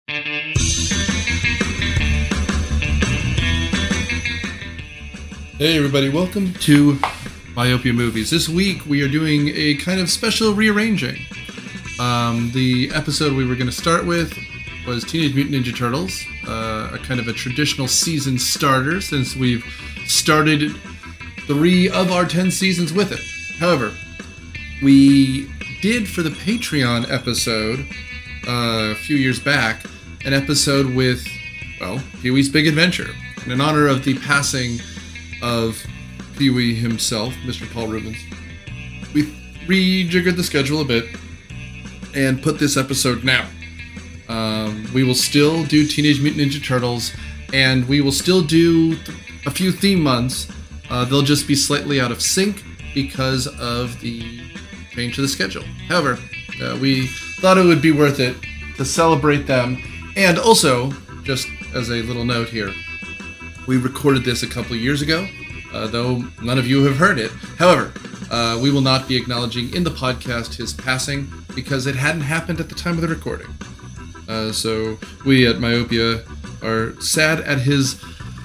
Hey everybody, welcome to Myopia Movies. This week we are doing a kind of special rearranging. The episode we were going to start with was Teenage Mutant Ninja Turtles, a kind of a traditional season starter since we've started 3 of our 10 seasons with it. However, we did for the Patreon episode a few years back an episode with, well, Pee-wee's Big Adventure. And in honor of the passing of Pee-wee himself, Mr. Paul Reubens, we rejiggered the schedule a bit and put this episode now. We will still do Teenage Mutant Ninja Turtles, and we will still do a few theme months. They'll just be slightly out of sync because of the change to the schedule. However, we thought it would be worth it to celebrate them, and also, just as a little note here, we recorded this a couple years ago, though none of you have heard it. However, we will not be acknowledging in the podcast his passing because it hadn't happened at the time of the recording. So we at Myopia are sad at his,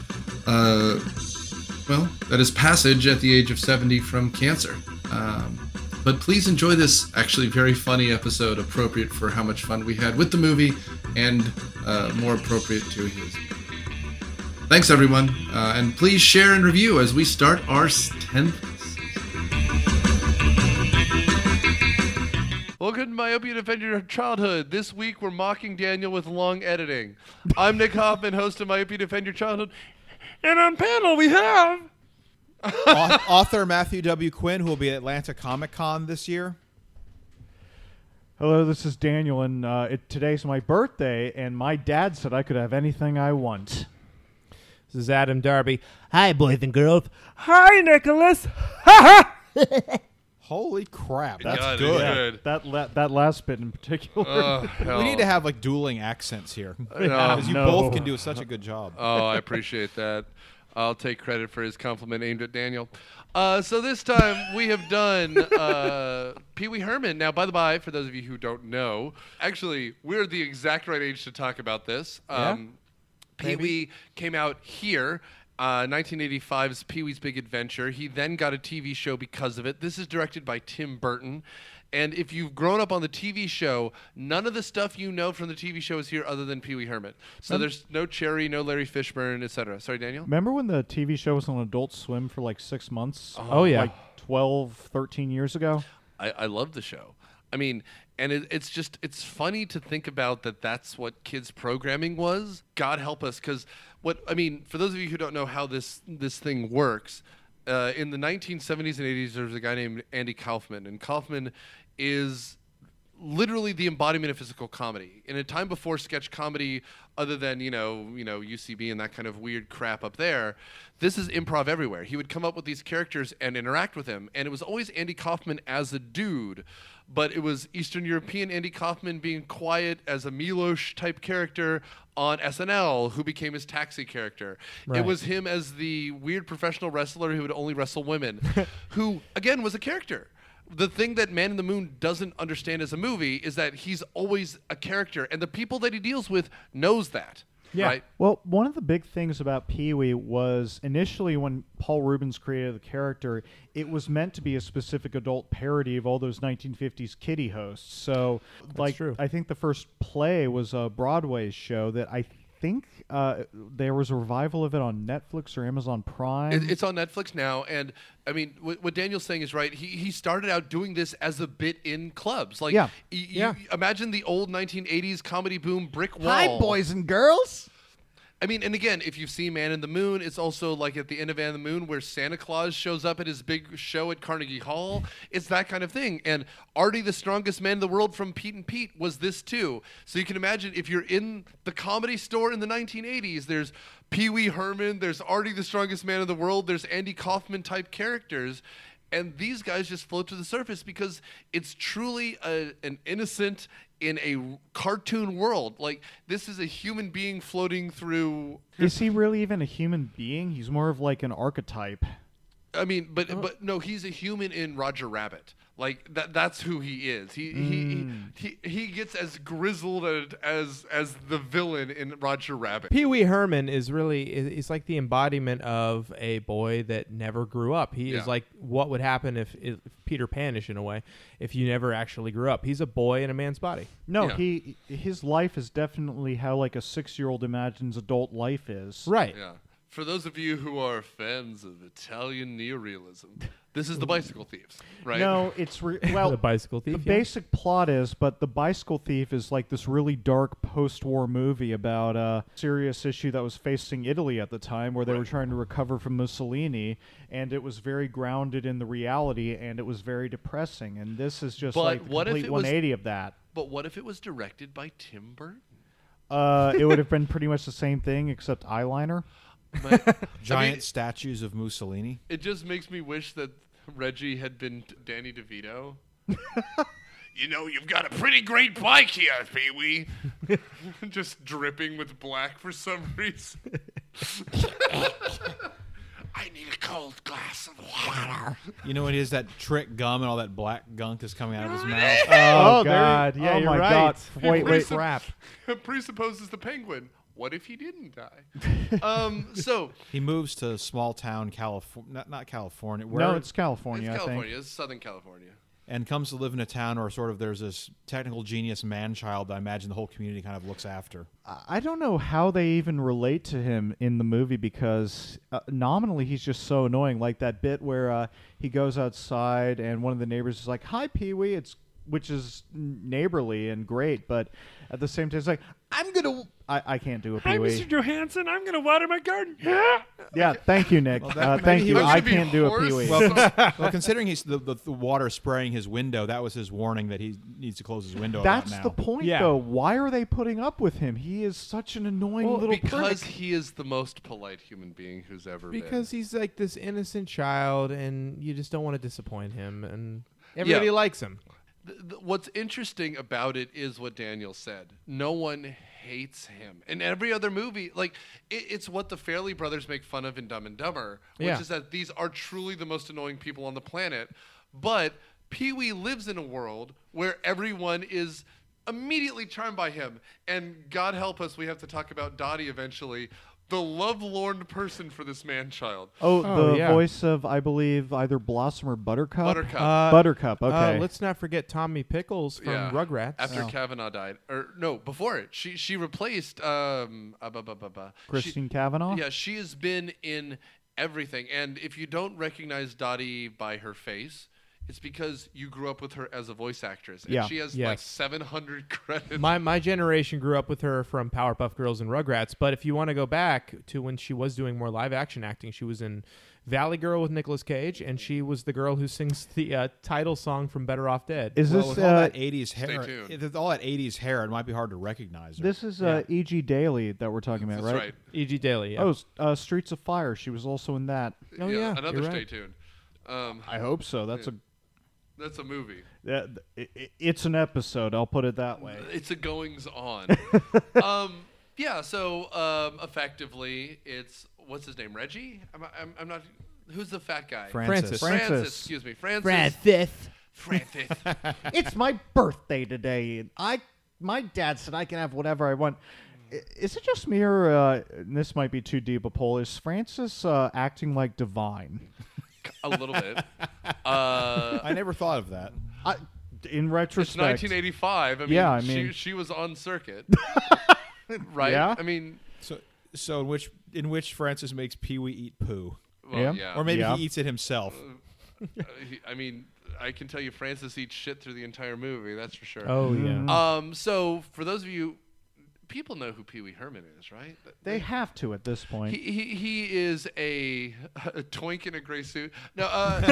at his passage at the age of 70 from cancer. But please enjoy this actually very funny episode, appropriate for how much fun we had with the movie and more appropriate to his. Thanks, everyone, and please share and review as we start our 10th season. Welcome to Myopia Defend Your Childhood. This week we're mocking Daniel with long editing. I'm Nick Hoffman, host of Myopia Defend Your Childhood, and on panel we have... author Matthew W. Quinn, who will be at Atlanta Comic Con this year. Hello, this is Daniel, and today's my birthday, and my dad said I could have anything I want. This is Adam Darby. Hi, boys and girls. Hi, Nicholas. Holy crap, Good that's God, good. good. That last bit in particular. We need to have like dueling accents here. know. Because you No. both can do such a good job. Oh, I appreciate that. I'll take credit for his compliment aimed at Daniel. So this time we have done Pee-wee Herman. Now, by the by, for those of you who don't know, actually, we're the exact right age to talk about this. Yeah? Pee-wee came out here, 1985's Pee-wee's Big Adventure. He then got a TV show because of it. This is directed by Tim Burton. And if you've grown up on the TV show, none of the stuff you know from the TV show is here other than Pee-wee Herman. So there's no Cherry, no Larry Fishburne, etc. Sorry, Daniel? Remember when the TV show was on Adult Swim for like 6 months? Oh, yeah. Like 12, 13 years ago? I love the show. I mean, and it's funny to think about that that's what kids programming was. God help us, because for those of you who don't know how this thing works, in the 1970s and 80s, there was a guy named Andy Kaufman, and Kaufman is literally the embodiment of physical comedy. In a time before sketch comedy, other than UCB and that kind of weird crap up there, this is improv everywhere. He would come up with these characters and interact with him, and it was always Andy Kaufman as a dude, but it was Eastern European Andy Kaufman being quiet as a Milosh type character on SNL, who became his Taxi character. Right. It was him as the weird professional wrestler who would only wrestle women, who again was a character. The thing that Man in the Moon doesn't understand as a movie is that he's always a character, and the people that he deals with knows that. Yeah. Right? Well, one of the big things about Pee-wee was initially when Paul Reubens created the character, it was meant to be a specific adult parody of all those 1950s kiddie hosts. So, true. I think the first play was a Broadway show that I think there was a revival of it on Netflix or Amazon Prime. It's on Netflix now, and I mean, what Daniel's saying is right. He started out doing this as a bit in clubs. Like, Yeah. You imagine the old 1980s comedy boom brick wall. Hi, boys and girls. I mean, and again, if you've seen Man in the Moon, it's also like at the end of Man in the Moon where Santa Claus shows up at his big show at Carnegie Hall. It's that kind of thing. And Artie, the strongest man in the world from Pete and Pete, was this too. So you can imagine if you're in the Comedy Store in the 1980s, there's Pee-wee Herman, there's Artie, the strongest man in the world, there's Andy Kaufman type characters. And these guys just float to the surface because it's truly an innocent in a cartoon world. Like, this is a human being floating through. Is he really even a human being? He's more of like an archetype. I mean, but no, he's a human in Roger Rabbit. Like that's who he is. He gets as grizzled as the villain in Roger Rabbit. Pee Wee Herman is he's like the embodiment of a boy that never grew up. He is like what would happen if Peter Pan-ish in a way, if you never actually grew up. He's a boy in a man's body. No, Yeah. his life is definitely how like a 6-year-old imagines adult life is. Right. Yeah. For those of you who are fans of Italian neorealism, this is The Bicycle Thieves, right? No, it's well. The bicycle thief. The basic plot is, but The Bicycle Thief is like this really dark post-war movie about a serious issue that was facing Italy at the time, where they were trying to recover from Mussolini, and it was very grounded in the reality, and it was very depressing. And this is just But like the what if complete it was- 180 of that. But what if it was directed by Tim Burton? It would have been pretty much the same thing, except eyeliner. Giant statues of Mussolini. It just makes me wish that Reggie had been Danny DeVito. You know, you've got a pretty great bike here, Pee-wee. Just dripping with black for some reason. I need a cold glass of water. You know what it is? That trick gum and all that black gunk is coming out of his mouth. Oh, there- God! Yeah, oh you're my right. God. Wait, wait. Crap. Presupposes the penguin. What if he didn't die? So He moves to small town California, not California. No, it's California. it's I think. California. It's Southern California. and comes to live in a town where sort of there's this technical genius man-child that I imagine the whole community kind of looks after. I don't know how they even relate to him in the movie because nominally he's just so annoying. Like that bit where he goes outside and one of the neighbors is like, "Hi, Pee-wee," which is neighborly and great, but at the same time it's like, I can't do a Pee-wee. Johansson. I'm going to water my garden. Yeah, thank you, Nick. maybe Thank he you. was I gonna be can't do a hoarse. Pee-wee. Well, considering he's the water spraying his window, that was his warning that he needs to close his window. about That's now. the point, Yeah. though. Why are they putting up with him? He is such an annoying little Because prick. he is the most polite human being who's ever been. Because he's like this innocent child, and you just don't want to disappoint him, and everybody likes him. What's interesting about it is what Daniel said. No one hates him. In every other movie, like it's what the Farrelly brothers make fun of in Dumb and Dumber, which Yeah. is that these are truly the most annoying people on the planet. But Pee-wee lives in a world where everyone is immediately charmed by him. And God help us, we have to talk about Dottie eventually. The lovelorn person for this man-child. Oh, the yeah. voice of, I believe, either Blossom or Buttercup? Buttercup. Buttercup, okay. Let's not forget Tommy Pickles from Rugrats. After Kavanaugh died, or no, before it, she replaced Christine Cavanaugh? Yeah, she has been in everything, and if you don't recognize Dottie by her face, it's because you grew up with her as a voice actress, and Yeah. she has Yes. like 700 credits. My generation grew up with her from Powerpuff Girls and Rugrats, but if you want to go back to when she was doing more live action acting, she was in Valley Girl with Nicolas Cage, and she was the girl who sings the title song from Better Off Dead. Is Well, this with all that 80s hair, tuned. with all that 80s hair, it might be hard to recognize her. this is Yeah. E.G. Daily that we're talking about, That's right? right. E.G. Daily. Yeah. Oh, Streets of Fire. She was also in that. Oh, yeah, Another you're Stay right. Tuned. I hope so. That's That's a movie. it's an episode. I'll put it that way. It's a goings on. Yeah. So effectively, it's what's his name? Reggie. I'm not. Who's the fat guy? Francis. Francis. Excuse me. Francis. Francis. It's my birthday today, and my dad said I can have whatever I want. Is it just me, or and this might be too deep a poll? Is Francis acting like Divine? A little bit. I never thought of that. In It's retrospect, 1985. I mean, Yeah, I mean- she was on circuit, right? Yeah. I mean, So in which Francis makes Pee-wee eat poo, well, Yeah. yeah. or maybe Yeah. he eats it himself. I mean, I can tell you, Francis eats shit through the entire movie. That's for sure. Oh, yeah. So for those of you, people know who Pee-wee Herman is, right? they have to at this point. He is a twink in a gray suit. No,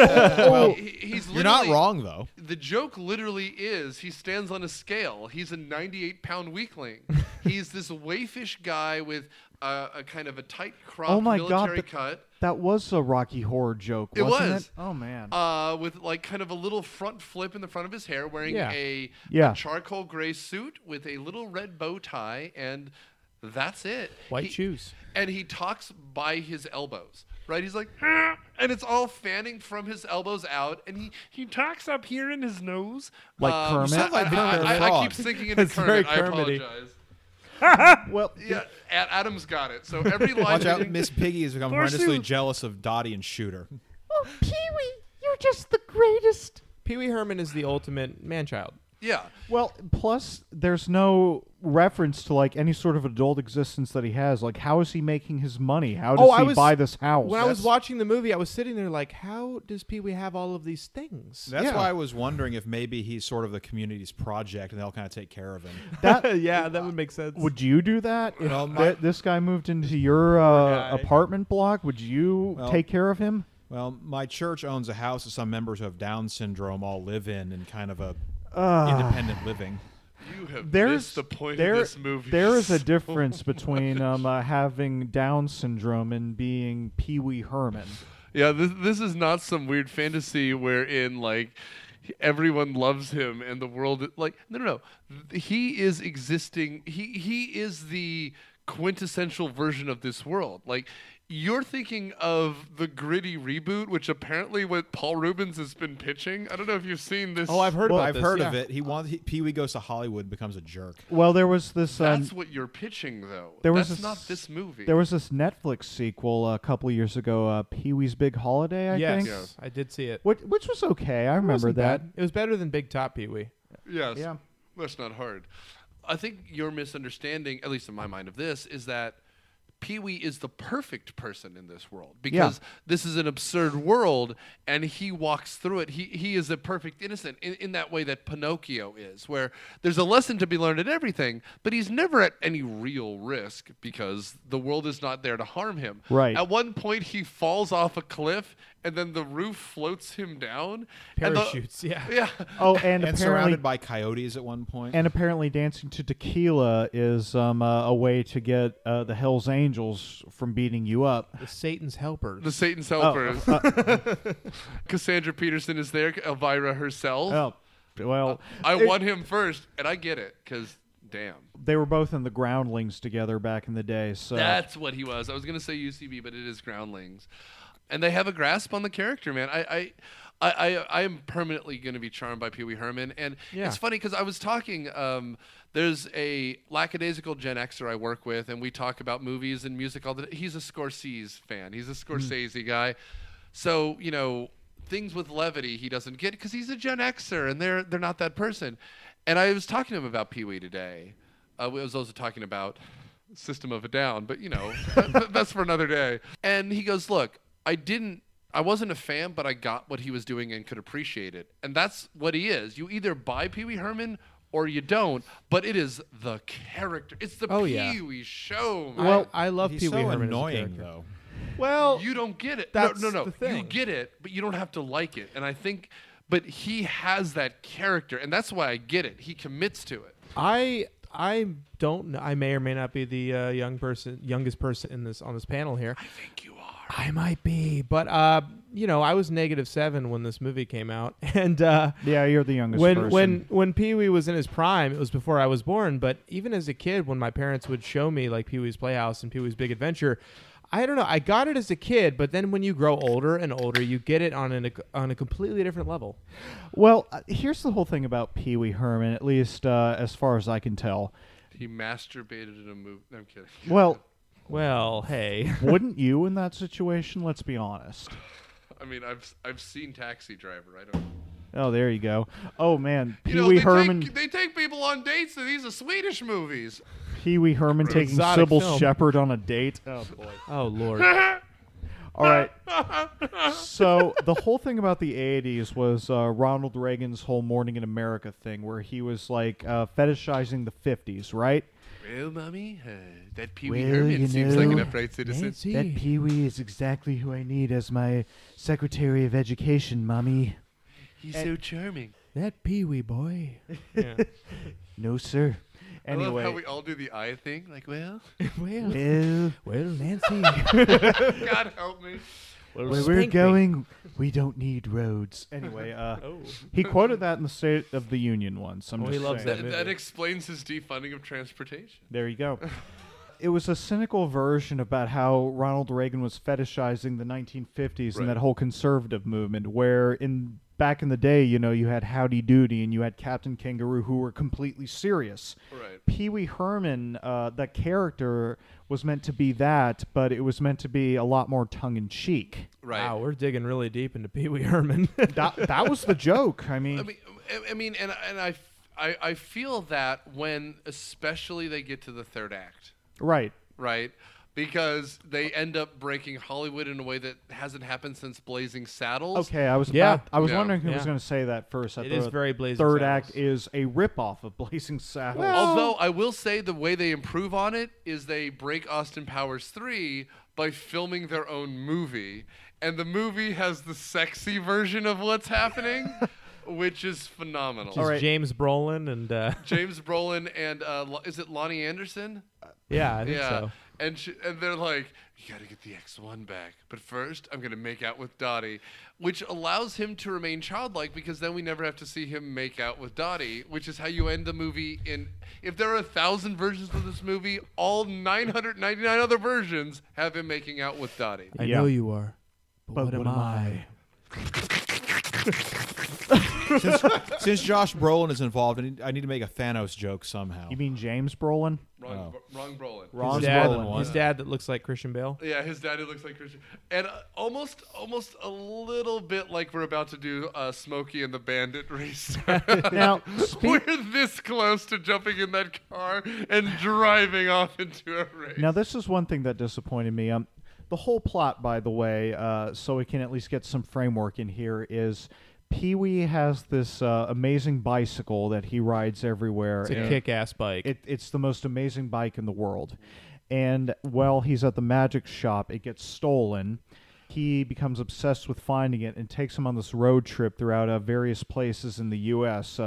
he's You're not literally- wrong though. The joke literally is he stands on a scale. He's a 98-pound weakling. He's this waifish guy with a kind of a tight cropped Oh my God, military cut. That was a Rocky Horror joke, It wasn't was. it? Oh man. With like kind of a little front flip in the front of his hair, wearing Yeah. a charcoal gray suit with a little red bow tie, and that's it. White He- shoes. And he talks by his elbows. right? He's like, "Ah," and it's all fanning from his elbows out, and he talks up here in his nose. Like Kermit? sound like Kermit the I Frog. keep thinking into That's very Kermit. I Kermit-y. apologize. Well, Yeah, Adam's got it. So every line. Watch out, Miss Piggy has become Barstool. horrendously jealous of Dottie and Shooter. oh, Pee-wee, you're just the greatest. Pee Wee Herman is the ultimate man-child. Yeah. Well, plus there's no reference to like any sort of adult existence that he has. Like, how is he making his money? How does he buy this house? When I was watching the movie, I was sitting there like, how does Pee Wee have all of these things? That's Yeah. why I was wondering if maybe he's sort of the community's project and they'll kind of take care of him. that Yeah, that would make sense. would you do that if Well, my- this guy moved into your guy. apartment block? Would you Well, take care of him? Well, my church owns a house that some members who have Down syndrome all live in kind of a independent living. You have There's missed the point there, of this movie. there is a so difference between having Down syndrome and being Pee Wee Herman. Yeah, this is not some weird fantasy wherein like everyone loves him and the world like no. He is existing. He is the quintessential version of this world. Like you're thinking of the Gritty reboot, which apparently what Paul Rubens has been pitching. I don't know if you've seen this. Oh, I've heard Well, about I've this. heard yeah. of it. Pee Wee goes to Hollywood, becomes a jerk. Well, there was this. That's what you're pitching, though. there was That's this- not this movie. There was this Netflix sequel a couple years ago, Pee Wee's Big Holiday, I Yes, think. I did see it. Which was okay. I It remember wasn't that. bad. It was better than Big Top Pee Wee. Yes. Yeah. That's not hard. I think your misunderstanding, at least in my mind, of this is that Pee-wee is the perfect person in this world because this is an absurd world and he walks through it. He is a perfect innocent in that way that Pinocchio is, where there's a lesson to be learned in everything, but he's never at any real risk because the world is not there to harm him. Right. At one point, he falls off a cliff and then the roof floats him down. and the- Parachutes, yeah. Yeah. Oh, and, And apparently, surrounded by coyotes at one point. and apparently, dancing to tequila is a way to get the Hell's Angels from beating you up. The Satan's helpers. The Satan's Oh, helpers. Cassandra Peterson is there, Elvira herself. Oh, well, I won him first, and I get it, because damn. they were both in the Groundlings together back in the day. So That's what he was. I was going to say UCB, but it is Groundlings. And they have a grasp on the character, man. I am permanently going to be charmed by Pee Wee Herman. And Yeah. it's funny because I was talking, there's a lackadaisical Gen Xer I work with, and we talk about movies and music all the time. He's a Scorsese fan. He's a Scorsese guy. So, you know, things with levity he doesn't get because he's a Gen Xer, and they're not that person. And I was talking to him about Pee Wee today. I was also talking about System of a Down, but, you know, that's for another day. And he goes, look, I wasn't a fan, but I got what he was doing and could appreciate it. And that's what he is. You either buy Pee Wee Herman or you don't, but it is the character. It's the Oh, yeah. Pee Wee show, man. Well, I love He's Pee Wee so Herman annoying, as a character. though. Well, you don't get it. that's no. the thing. You get it, but you don't have to like it. And I think, but he has that character, and that's why I get it. He commits to it. I don't know. I may or may not be the youngest person in this on this panel here. I think you are. I might be, but you know, I was -7 when this movie came out, and yeah, you're the youngest when person. when Pee Wee was in his prime, it was before I was born. But even as a kid, when my parents would show me like Pee Wee's Playhouse and Pee Wee's Big Adventure, I don't know. I got it as a kid, but then when you grow older and older, you get it on a completely different level. Well, here's the whole thing about Pee Wee Herman, at least as far as I can tell. He masturbated in a movie. No, I'm kidding. Well, hey. Wouldn't you in that situation? Let's be honest. I mean, I've seen Taxi Driver. I don't. Oh, there you go. Oh man, You Pee know, Wee they Herman. They take people on dates, and these are Swedish movies. Pee Wee Herman taking Exotic Sybil film. Shepherd on a date. Oh boy. Oh Lord. All right. So the whole thing about the '80s was Ronald Reagan's whole Morning in America thing, where he was like fetishizing the '50s, right? Well, mommy, that Pee Wee Well, Herman you seems like an know, upright citizen. Nancy. That Pee Wee is exactly who I need as my Secretary of Education, Mommy. He's so charming. That Pee Wee boy. Yeah. No, sir. I love how Anyway, we all do the eye thing. Like, well, well, well, Nancy. God help me. where we're Spank me. going, we don't need roads. Anyway, Oh. he quoted that in the State of the Union once. I'm Oh, just he loves saying. that. That explains his defunding of transportation. There you go. it was a cynical version about how Ronald Reagan was fetishizing the 1950s and that whole conservative movement, where back in the day, you had Howdy Doody and you had Captain Kangaroo, who were completely serious. Right. Pee Wee Herman, that character was meant to be that, but it was meant to be a lot more tongue-in-cheek. Right. Wow, we're digging really deep into Pee Wee Herman. That was the joke. I mean, I feel that when especially they get to the third act, right. because they end up breaking Hollywood in a way that hasn't happened since Blazing Saddles. Okay, I was Yeah. wondering who was Yeah. going to say that first. I It thought is very Blazing Third Saddles. act is a ripoff of Blazing Saddles. Although I will say the way they improve on it is they break Austin Powers 3 by filming their own movie, and the movie has the sexy version of what's happening, which is phenomenal. All right. James Brolin and James Brolin and is it Lonnie Anderson? yeah, I think so. And they're like, you got to get the X1 back. But first, I'm going to make out with Dottie, which allows him to remain childlike because then we never have to see him make out with Dottie, which is how you end the movie. If there are 1,000 versions of this movie, all 999 other versions have him making out with Dottie. I Yeah. know you are, but what am I? Since Josh Brolin is involved, I need to make a Thanos joke somehow. You mean James Brolin? Wrong Brolin. Ron His dad, Brolin. his dad that looks like Christian Bale. Yeah, his daddy looks like Christian, and almost a little bit like we're about to do Smokey and the Bandit race. Now, We're this close to jumping in that car and driving off into a race. Now, this is one thing that disappointed me. The whole plot, by the way, so we can at least get some framework in here, is Pee-wee has this amazing bicycle that he rides everywhere. It's a and kick-ass bike. It's the most amazing bike in the world. And while he's at the magic shop, it gets stolen. He becomes obsessed with finding it and takes him on this road trip throughout various places in the U.S.,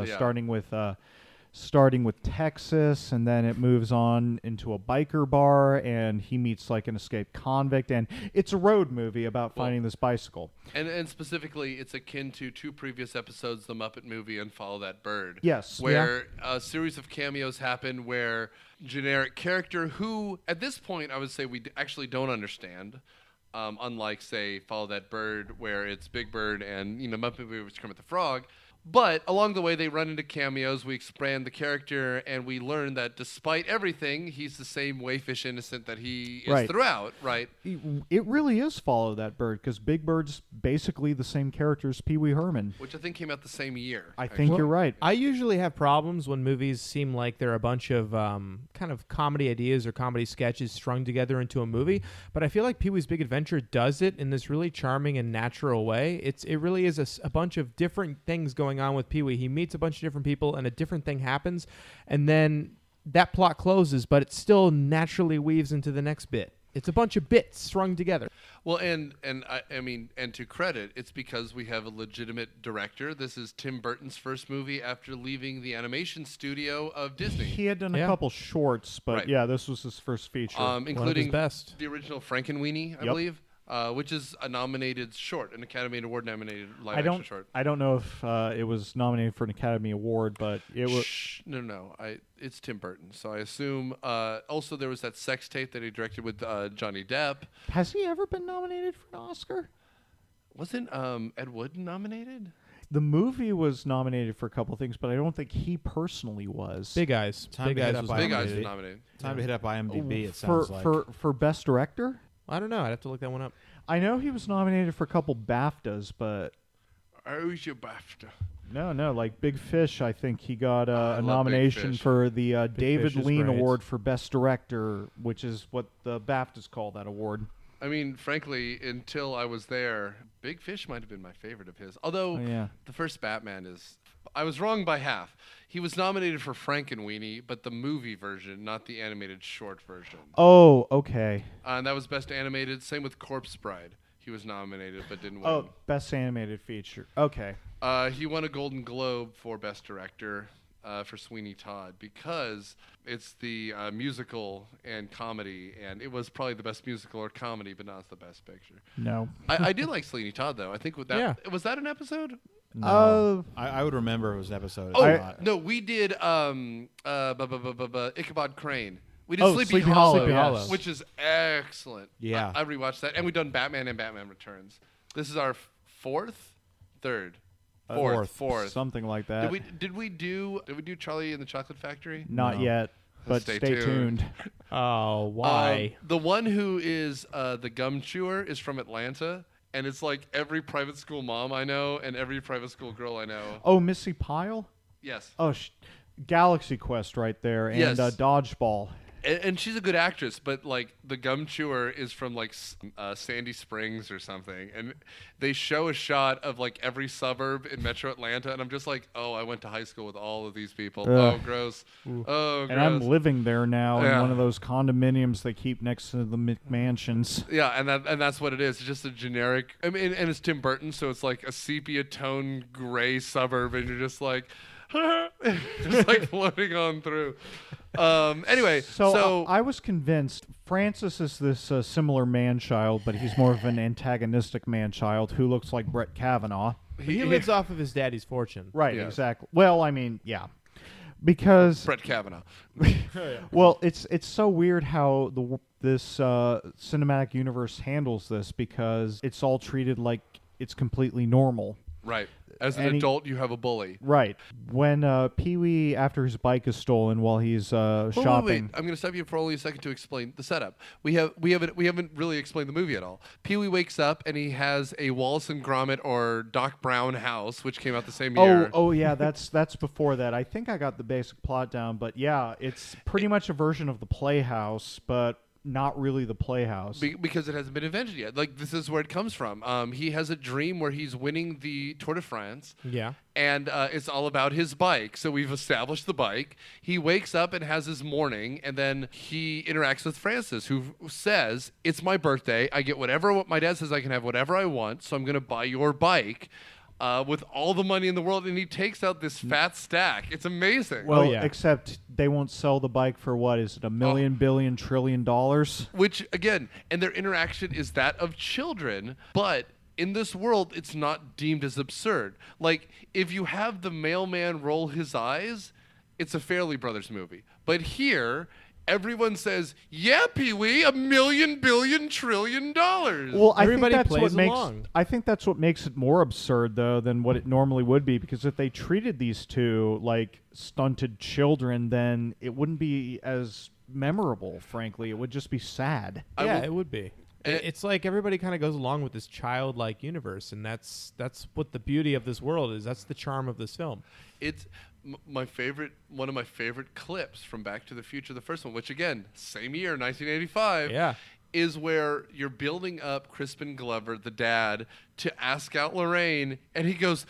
starting with Texas, and then it moves on into a biker bar, and he meets like an escaped convict, and it's a road movie about finding this bicycle. And specifically, it's akin to 2 previous episodes, The Muppet Movie and Follow That Bird. Yes. Where a series of cameos happen where generic character who, at this point, I would say we actually don't understand, unlike, say, Follow That Bird, where it's Big Bird and, Muppet Movie was Kermit the Frog. But along the way, they run into cameos, we expand the character, and we learn that despite everything, he's the same wayfish innocent that he is Right. throughout, right? It really is Follow That Bird, because Big Bird's basically the same character as Pee Wee Herman. Which I think came out the same year. I think you're right. I usually have problems when movies seem like they're a bunch of kind of comedy ideas or comedy sketches strung together into a movie, but I feel like Pee-wee's Big Adventure does it in this really charming and natural way. It really is a bunch of different things going on with Pee-wee. He meets a bunch of different people and a different thing happens, and then that plot closes, but it still naturally weaves into the next bit. It's a bunch of bits strung together. Well, and I mean, and to credit, it's because we have a legitimate director. This is Tim Burton's first movie after leaving the animation studio of Disney, He had done a Yeah. couple shorts, but Right. yeah, this was his first feature. One of his including best. the original Frankenweenie, I Yep. believe, which is a nominated short, an Academy Award nominated live I action don't. short. I don't know if it was nominated for an Academy Award, but it was. Shh, no. It's Tim Burton, so I assume. Also, there was that sex tape that he directed with Johnny Depp. Has he ever been nominated for an Oscar? Wasn't Ed Wood nominated? The movie was nominated for a couple things, but I don't think he personally was. Big Eyes. Time Big to hit Eyes up was by Big nominated. Eyes was IMDb. nominated. Time to hit up IMDb. It for sounds like. for best director. I don't know. I'd have to look that one up. I know he was nominated for a couple BAFTAs, but Who's your BAFTA? no, like Big Fish. I think he got I a love Big nomination Fish. for the David Fish is Lean great. Award for best director, which is what the BAFTAs call that award. I mean, frankly, until I was there, Big Fish might have been my favorite of his. Although Oh, yeah. the first Batman is, I was wrong by half. He was nominated for Frankenweenie, but the movie version, not the animated short version. Oh, okay. And that was best animated. Same with Corpse Bride. He was nominated but didn't win. Oh, best animated feature. Okay. He won a Golden Globe for Best Director for Sweeney Todd because it's the musical and comedy, and it was probably the best musical or comedy, but not the best picture. No. I do like Sweeney Todd though. I think with that Yeah. was that an episode? No. I would remember it was an episode. Oh It's not. no, we did Ichabod Crane. We did Oh, Sleepy, Sleepy Hollow, Hollow, yes. which is excellent. Yeah. I rewatched that, and we've done Batman and Batman Returns. This is our third, fourth. Something like that. Did we do Charlie and the Chocolate Factory? Not No. yet, but Stay stay tuned. tuned. Oh, why? The one who is the gum chewer is from Atlanta, and it's like every private school mom I know and every private school girl I know. Oh, Missy Pyle? Yes. Oh, Galaxy Quest right there, and Yes. Dodgeball. And she's a good actress, but like the gum chewer is from like Sandy Springs or something, and they show a shot of like every suburb in Metro Atlanta, and I'm just like, oh, I went to high school with all of these people. Ugh. Oh, gross. Oh, gross. And I'm living there now in Yeah. one of those condominiums they keep next to the McMansions. Yeah, and that's what it is. It's just a generic. I mean, and it's Tim Burton, so it's like a sepia tone gray suburb, and you're just like, just like floating on through. Anyway, So I was convinced Francis is this similar man-child, but he's more of an antagonistic man-child who looks like Brett Kavanaugh. He lives off of his daddy's fortune. Right, Yeah. exactly. Well, I mean, yeah. Because Brett Kavanaugh. well, it's so weird how this cinematic universe handles this because it's all treated like it's completely normal. Right. As an And he- adult, you have a bully. Right. When Pee-wee, after his bike is stolen while he's shopping. Wait. I'm going to stop you for only a second to explain the setup. We haven't really explained the movie at all. Pee-wee wakes up and he has a Wallace and Gromit or Doc Brown house, which came out the same year. Oh yeah, that's before that. I think I got the basic plot down, but yeah, it's pretty much a version of the Playhouse, but not really the Playhouse. Because it hasn't been invented yet. Like, this is where it comes from. He has a dream where he's winning the Tour de France. Yeah. And it's all about his bike. So we've established the bike. He wakes up and has his morning, and then he interacts with Francis, who says, "It's my birthday. I get whatever. My dad says I can have whatever I want, so I'm going to buy your bike with all the money in the world." And he takes out this fat stack. It's amazing. Well, yeah. except they won't sell the bike for what is it, $1 million, billion, trillion dollars? Which, again, and their interaction is that of children, but in this world, it's not deemed as absurd. Like, if you have the mailman roll his eyes, it's a Fairley Brothers movie. But here, everyone says, "Yeah, Pee-wee, $1 million, billion, trillion dollars." Well, Everybody I think that's plays what makes along. I think that's what makes it more absurd though than what it normally would be, because if they treated these two like stunted children, then it wouldn't be as memorable, frankly. It would just be sad. Yeah, it would be. And It's like everybody kind of goes along with this childlike universe, and that's what the beauty of this world is. That's the charm of this film. It's one of my favorite clips from Back to the Future, the first one, which again, same year, 1985. Yeah. Is where you're building up Crispin Glover, the dad, to ask out Lorraine, and he goes,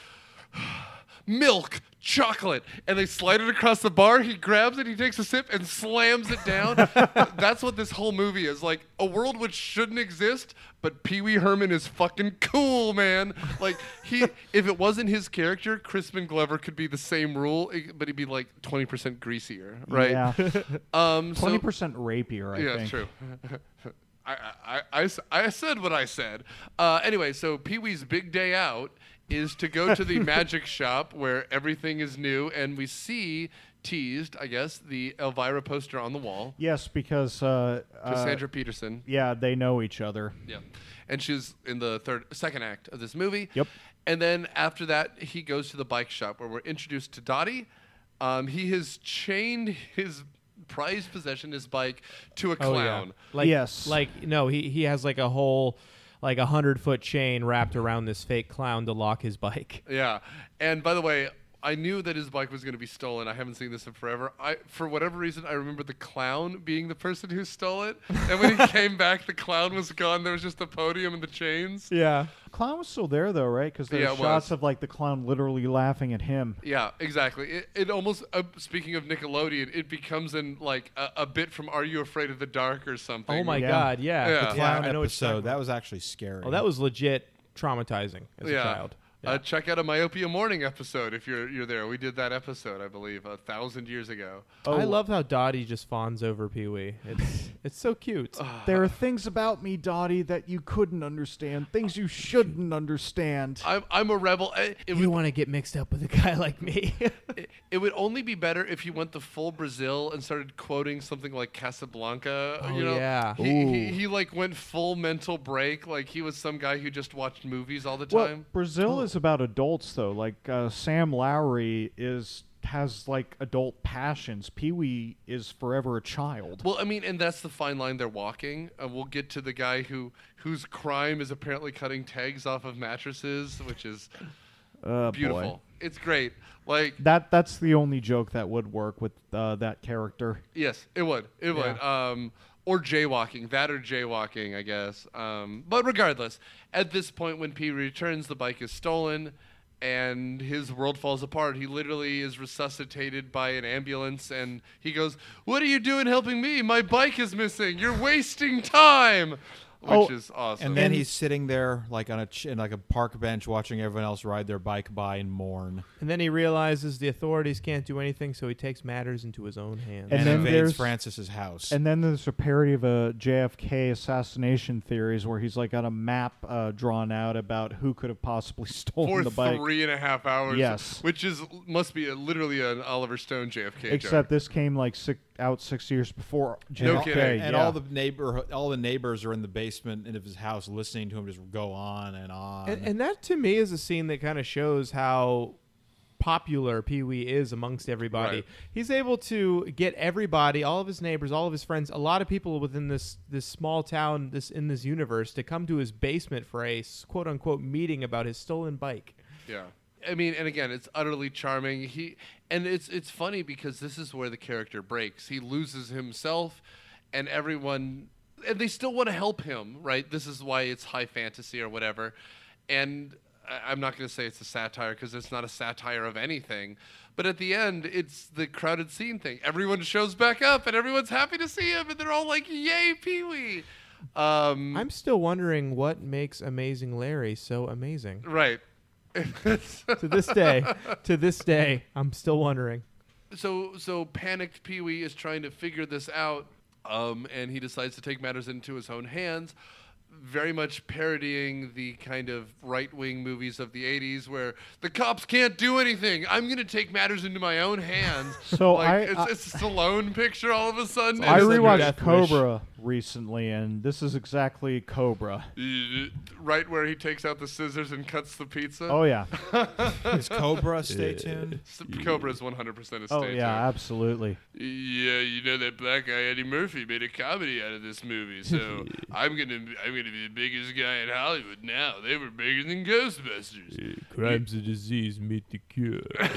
"Milk, chocolate," and they slide it across the bar. He grabs it, he takes a sip, and slams it down. That's what this whole movie is like. A world which shouldn't exist, but Pee Wee Herman is fucking cool, man. Like, if it wasn't his character, Crispin Glover could be the same rule, but he'd be like 20% greasier, right? Yeah. So- 20% rapier, I yeah, think. true. I said what I said. Anyway, so Pee-wee's big day out is to go to the magic shop where everything is new, and we see teased, I guess, the Elvira poster on the wall. Yes, because Cassandra Peterson. yeah, they know each other. Yeah. And she's in the second act of this movie. Yep. And then after that, he goes to the bike shop where we're introduced to Dottie. He has chained his prized possession, his bike, to a clown. Like, Yes. Like, no, he has like a whole, like 100-foot chain wrapped around this fake clown to lock his bike. Yeah. And by the way, I knew that his bike was going to be stolen. I haven't seen this in forever. For whatever reason, I remember the clown being the person who stole it. And when he came back, the clown was gone. There was just the podium and the chains. Yeah. Clown was still there though, right? Because there's Yeah, it shots was. of like the clown literally laughing at him. Yeah, exactly. It almost, speaking of Nickelodeon, it becomes in like a bit from Are You Afraid of the Dark or something. Oh my Yeah. God, yeah. Yeah. The Clown I know what you're talking episode, that about. was actually scary. Oh, that was legit traumatizing as a child. Check out a Myopia Morning episode if you're there. We did that episode, I believe, 1,000 years ago. I love how Dottie just fawns over Pee-wee. It's so cute. There are things about me, Dottie, that you couldn't understand. Things you shouldn't understand. I'm a rebel. You want to get mixed up with a guy like me? It would only be better if you went the full Brazil and started quoting something like Casablanca. Oh, you know? yeah. He like went full mental break. Like he was some guy who just watched movies all the Well, time. Brazil is about adults, though. Like Sam Lowry has like adult passions. Pee-wee is forever a child. Well, I mean, and that's the fine line they're walking. We'll get to the guy whose crime is apparently cutting tags off of mattresses, which is beautiful. Boy. It's great. Like That's the only joke that would work with that character. yes, it would. It would. Or jaywalking. That or jaywalking, I guess. But regardless, at this point when P returns, the bike is stolen and his world falls apart. He literally is resuscitated by an ambulance and he goes, "What are you doing helping me? My bike is missing. You're wasting time." Which is awesome. And then he's sitting there like on in like a park bench watching everyone else ride their bike by and mourn. And then he realizes the authorities can't do anything, so he takes matters into his own hands. And And then invades there's- Francis's house. And then there's a parody of a JFK assassination theories where he's like got a map drawn out about who could have possibly stolen for the bike. 3.5 hours. Yes. Which must be literally an Oliver Stone JFK Except joke. this came like out 6 years before No JFK. kidding. And yeah. all the neighbors are in the basement of his house listening to him just go on and on. And that to me is a scene that kind of shows how popular Pee-wee is amongst everybody. Right. He's able to get everybody, all of his neighbors, all of his friends, a lot of people within this small town, in this universe, to come to his basement for a quote unquote meeting about his stolen bike. Yeah. I mean, and again, it's utterly charming. It's funny because this is where the character breaks. He loses himself, and everyone, and they still want to help him, right? This is why it's high fantasy or whatever. And I'm not going to say it's a satire because it's not a satire of anything. But at the end, it's the crowded scene thing. Everyone shows back up, and everyone's happy to see him, and they're all like, "Yay, Pee-wee!" I'm still wondering what makes Amazing Larry so amazing. Right. to this day, I'm still wondering. So panicked Pee-wee is trying to figure this out, and he decides to take matters into his own hands, very much parodying the kind of right-wing movies of the 80s where the cops can't do anything. I'm going to take matters into my own hands. So it's a Stallone picture all of a sudden. I It's like rewatched Death Wish. Cobra recently, and this is exactly Cobra. Right where he takes out the scissors and cuts the pizza. Oh yeah, Is Cobra, stay tuned. Cobra is 100% a stage. oh yeah, absolutely. Yeah, you know that black guy Eddie Murphy made a comedy out of this movie, so I'm gonna be the biggest guy in Hollywood now. They were bigger than Ghostbusters. Crime's a disease, meet the cure.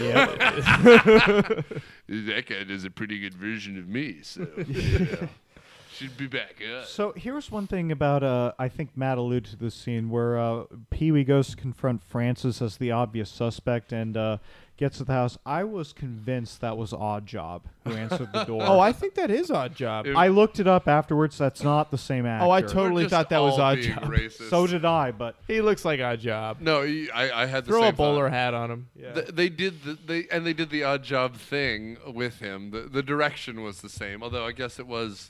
That guy does a pretty good version of me, so yeah. Should be back up. So here's one thing about I think Matt alluded to this scene where Pee-wee goes to confront Francis as the obvious suspect and gets to the house. I was convinced that was Oddjob who answered the door. Oh, I think that is Oddjob. I looked it up afterwards. That's not the same actor. Oh, I We're totally just thought that was all being Oddjob. racist. So did I, but He looks like Oddjob. No, I had the Throw same a bowler thought. hat on him. They did the odd job thing with him. The direction was the same, although I guess it was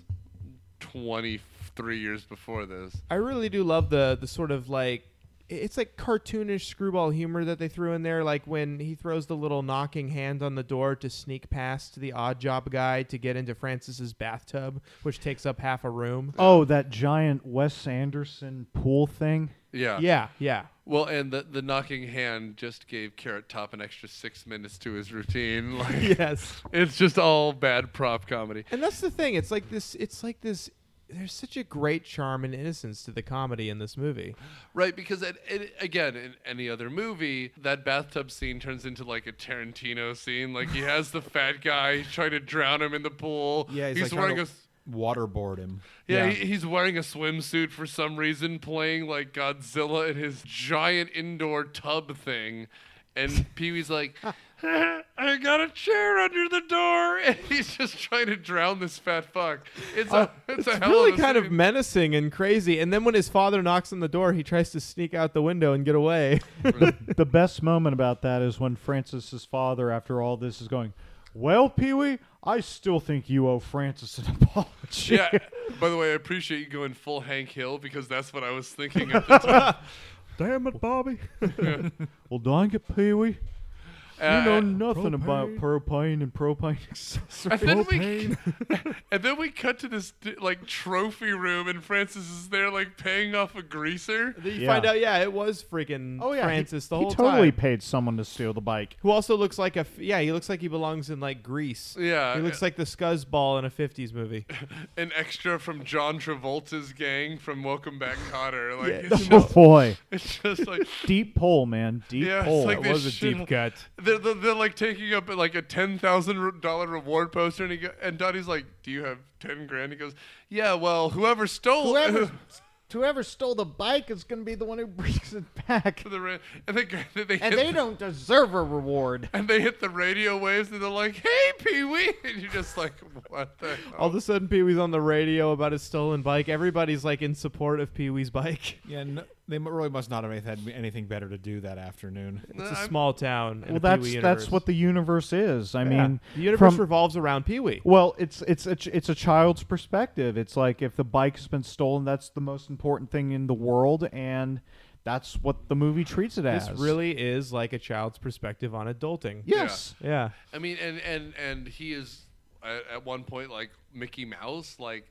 23 years before this. I really do love the sort of like it's like cartoonish screwball humor that they threw in there, like when he throws the little knocking hand on the door to sneak past the odd job guy to get into Francis's bathtub, which takes up half a room. oh, that giant Wes Anderson pool thing. Yeah. Yeah. Well, and the knocking hand just gave Carrot Top an extra 6 minutes to his routine. Like, Yes. it's just all bad prop comedy. And that's the thing. It's like this. There's such a great charm and innocence to the comedy in this movie. Right, because again, in any other movie, that bathtub scene turns into like a Tarantino scene. Like he has the fat guy trying to drown him in the pool. Yeah, he's like wearing trying to waterboard him. Yeah, he's wearing a swimsuit for some reason, playing like Godzilla in his giant indoor tub thing. And Pee-wee's like, I got a chair under the door, and he's just trying to drown this fat fuck. It's a hell really of a kind of scene. menacing and crazy. And then when his father knocks on the door, he tries to sneak out the window and get away. The best moment about that is when Francis's father, after all this, is going, "Well, Pee-wee, I still think you owe Francis an apology." Yeah. By the way, I appreciate you going full Hank Hill because that's what I was thinking at the time. Damn it, Bobby. Well, dang it, Pee-wee. You know nothing about propane and propane accessories. And then we cut to this like trophy room, and Francis is there like paying off a greaser. Then you Yeah. find out, it was freaking Francis the whole he totally time. paid someone to steal the bike. Who also looks like he looks like he belongs in like Grease. Yeah. He looks like the scuzzball in a 50s movie. An extra from John Travolta's gang from Welcome Back, Kotter. Like it's, Oh just, boy, it's just like deep pull, man, deep Yeah, it's pull. like That this was a shit- deep cut. they're like taking up like a $10,000 reward poster, and Donnie's like, "Do you have 10 grand?" He goes, "Yeah, well, whoever stole Whoever stole the bike is going to be the one who brings it back, and they and they don't deserve a reward. and they hit the radio waves, and they're like, "Hey, Pee-wee," and you're just like, "What the hell?" All of a sudden, Pee Wee's on the radio about his stolen bike. Everybody's like in support of Pee Wee's bike. Yeah, they really must not have had anything better to do that afternoon. It's a small town. In Well, a that's Pee-wee that's universe. what the universe is. I Yeah. mean, The universe from- revolves around Pee Wee. Well, it's a child's perspective. It's like if the bike's been stolen, that's the most important thing in the world, and that's what the movie treats it as. This really is like a child's perspective on adulting. yes. Yeah. I mean, and he is at one point like Mickey Mouse. Like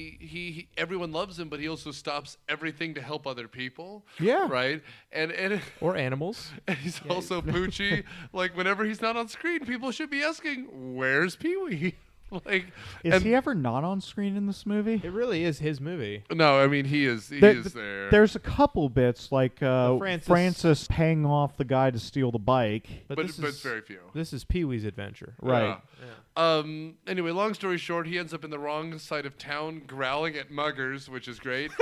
he everyone loves him, but he also stops everything to help other people. Yeah. Right. And Or animals. he's also Poochie. Like whenever he's not on screen, people should be asking, "Where's Pee-wee?" Like, Is he ever not on screen in this movie? It really is his movie. No, I mean he is There- there. There's a couple bits like Francis- Francis paying off the guy to steal the bike. but this but is very few. This is Pee Wee's adventure. Right. Yeah. Anyway, long story short, he ends up in the wrong side of town, growling at muggers, which is great.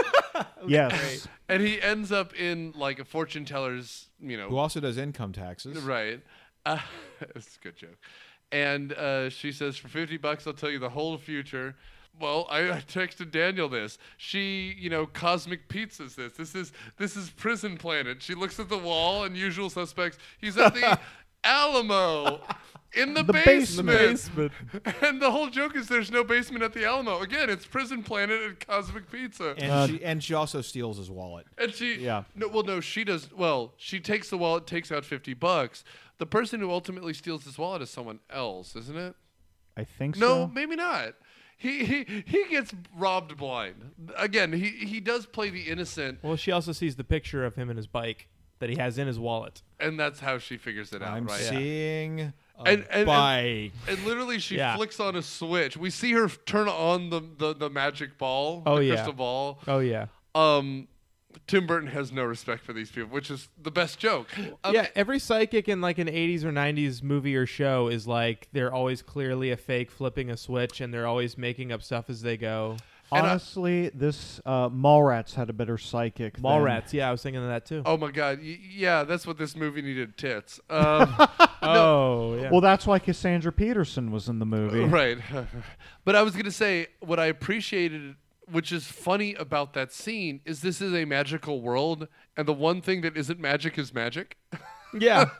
Yes. And he ends up in like a fortune teller's, Who also does income taxes. right. It's a good joke. And she says, "For $50, I'll tell you the whole future." Well, I texted Daniel this. She, Cosmic Pizzas this. This is Prison Planet. She looks at the wall and Usual Suspects. He's at the Alamo. In the basement. And the whole joke is there's no basement at the Alamo. Again, it's Prison Planet and Cosmic Pizza. And she also steals his wallet. And she, Yeah. no, she does. Well, she takes the wallet, takes out $50. The person who ultimately steals his wallet is someone else, isn't it? I think No, so. maybe not. He gets robbed blind. Again, he does play the innocent, Well, she also sees the picture of him and his bike that he has in his wallet. and that's how she figures it out, I'm right? seeing a And- bike. And literally, she Yeah. flicks on a switch. We see her turn on the magic ball, Oh, the yeah. crystal ball. Oh, yeah. Tim Burton has no respect for these people, which is the best joke. Yeah, every psychic in like an 80s or 90s movie or show is like they're always clearly a fake flipping a switch and they're always making up stuff as they go. And Honestly, this Mallrats had a better psychic. than- Mallrats, yeah, I was thinking of that too. Oh my God, yeah, that's what this movie needed. Tits. Oh, yeah. Well, that's why Cassandra Peterson was in the movie. Right. But I was going to say, what I appreciated, which is funny about that scene, is this is a magical world, and the one thing that isn't magic is magic. yeah.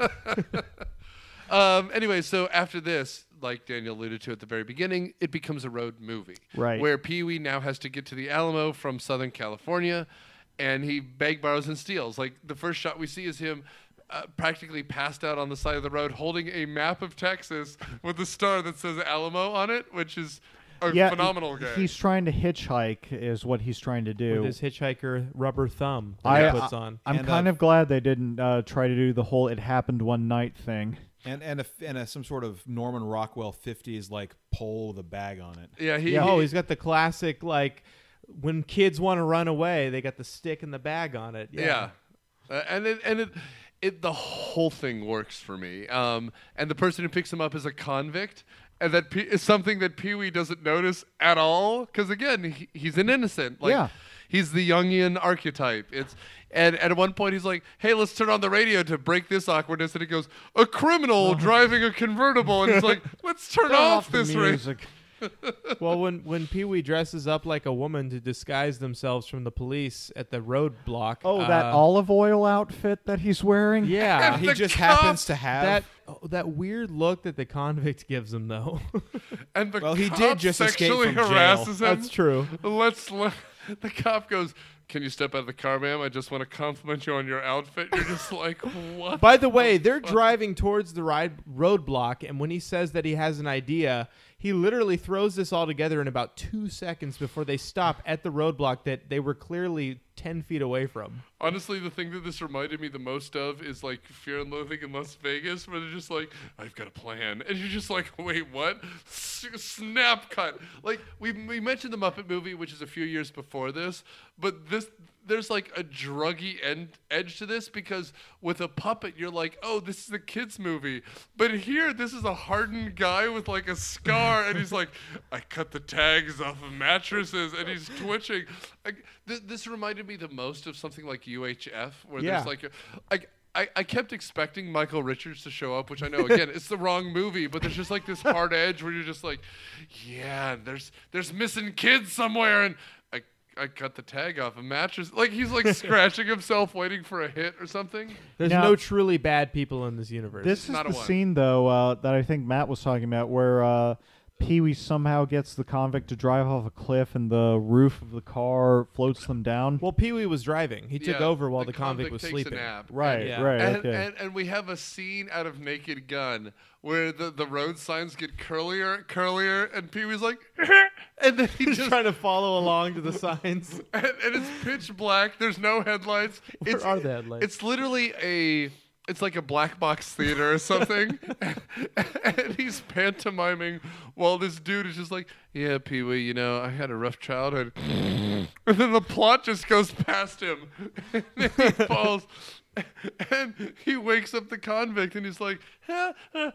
Anyway, so after this, like Daniel alluded to at the very beginning, it becomes a road movie. Right. Where Pee-wee now has to get to the Alamo from Southern California, and he beg, borrows, and steals. Like, the first shot we see is him practically passed out on the side of the road holding a map of Texas with a star that says Alamo on it, which is a phenomenal guy. He's trying to hitchhike, is what he's trying to do. With his hitchhiker rubber thumb that he puts on. I'm And, kind of glad they didn't try to do the whole "it happened one night" thing. And some sort of Norman Rockwell 50s like pole with a bag on it. Yeah, Oh, he's got the classic, like, when kids want to run away, they got the stick and the bag on it. Yeah. The whole thing works for me. And the person who picks him up is a convict, and that is something that Pee-wee doesn't notice at all. Because again, he's an innocent. Like, Yeah. He's the Jungian archetype. And at one point he's like, "Hey, let's turn on the radio to break this awkwardness." And he goes, "A criminal driving a convertible." And he's like, "Let's turn off the this radio." music. Well, when Pee-wee dresses up like a woman to disguise themselves from the police at the roadblock. Oh, that olive oil outfit that he's wearing? Yeah. And He the just cop- happens to have that weird look that the convict gives him, though. And the Well, he cop did just escape sexually from jail. harasses him. That's true. The cop goes, "Can you step out of the car, ma'am? I just want to compliment you on your outfit." You're just like, what? By the way, they're driving towards the roadblock, and when he says that he has an idea, he literally throws this all together in about 2 seconds before they stop at the roadblock that they were clearly 10 feet away from. Honestly, the thing that this reminded me the most of is like Fear and Loathing in Las Vegas, where they're just like, "I've got a plan," and you're just like, "Wait, what?" Snap cut. Like we mentioned the Muppet movie, which is a few years before this, but there's like a druggy edge to this, because with a puppet you're like, "Oh, this is a kids movie," but here this is a hardened guy with like a scar, and he's like, "I cut the tags off of mattresses," and he's twitching. This reminded me the most of something like UHF, where Yeah. there's like I kept expecting Michael Richards to show up, which I know, again, it's the wrong movie, but there's just like this hard edge where you're just like, yeah, there's missing kids somewhere, and I cut the tag off a mattress. Like, he's like scratching himself waiting for a hit or something. There's Now- no truly bad people in this universe. This is Not a the one. scene, though, that I think Matt was talking about, where Pee-wee somehow gets the convict to drive off a cliff and the roof of the car floats them down. Well, Pee-wee was driving. He took Yeah, over while the convict was takes sleeping. A nap. Right, Yeah. right, And, okay. and we have a scene out of Naked Gun where the road signs get curlier, and Pee-wee's like, and then he He's just trying to follow along to the signs. and it's pitch black. There's no headlights. Where are the headlights? It's literally it's like a black box theater or something. And he's pantomiming while this dude is just like, "Yeah, Pee-wee, you know, I had a rough childhood." And then the plot just goes past him. And then he falls. And he wakes up the convict, and he's like, "Help."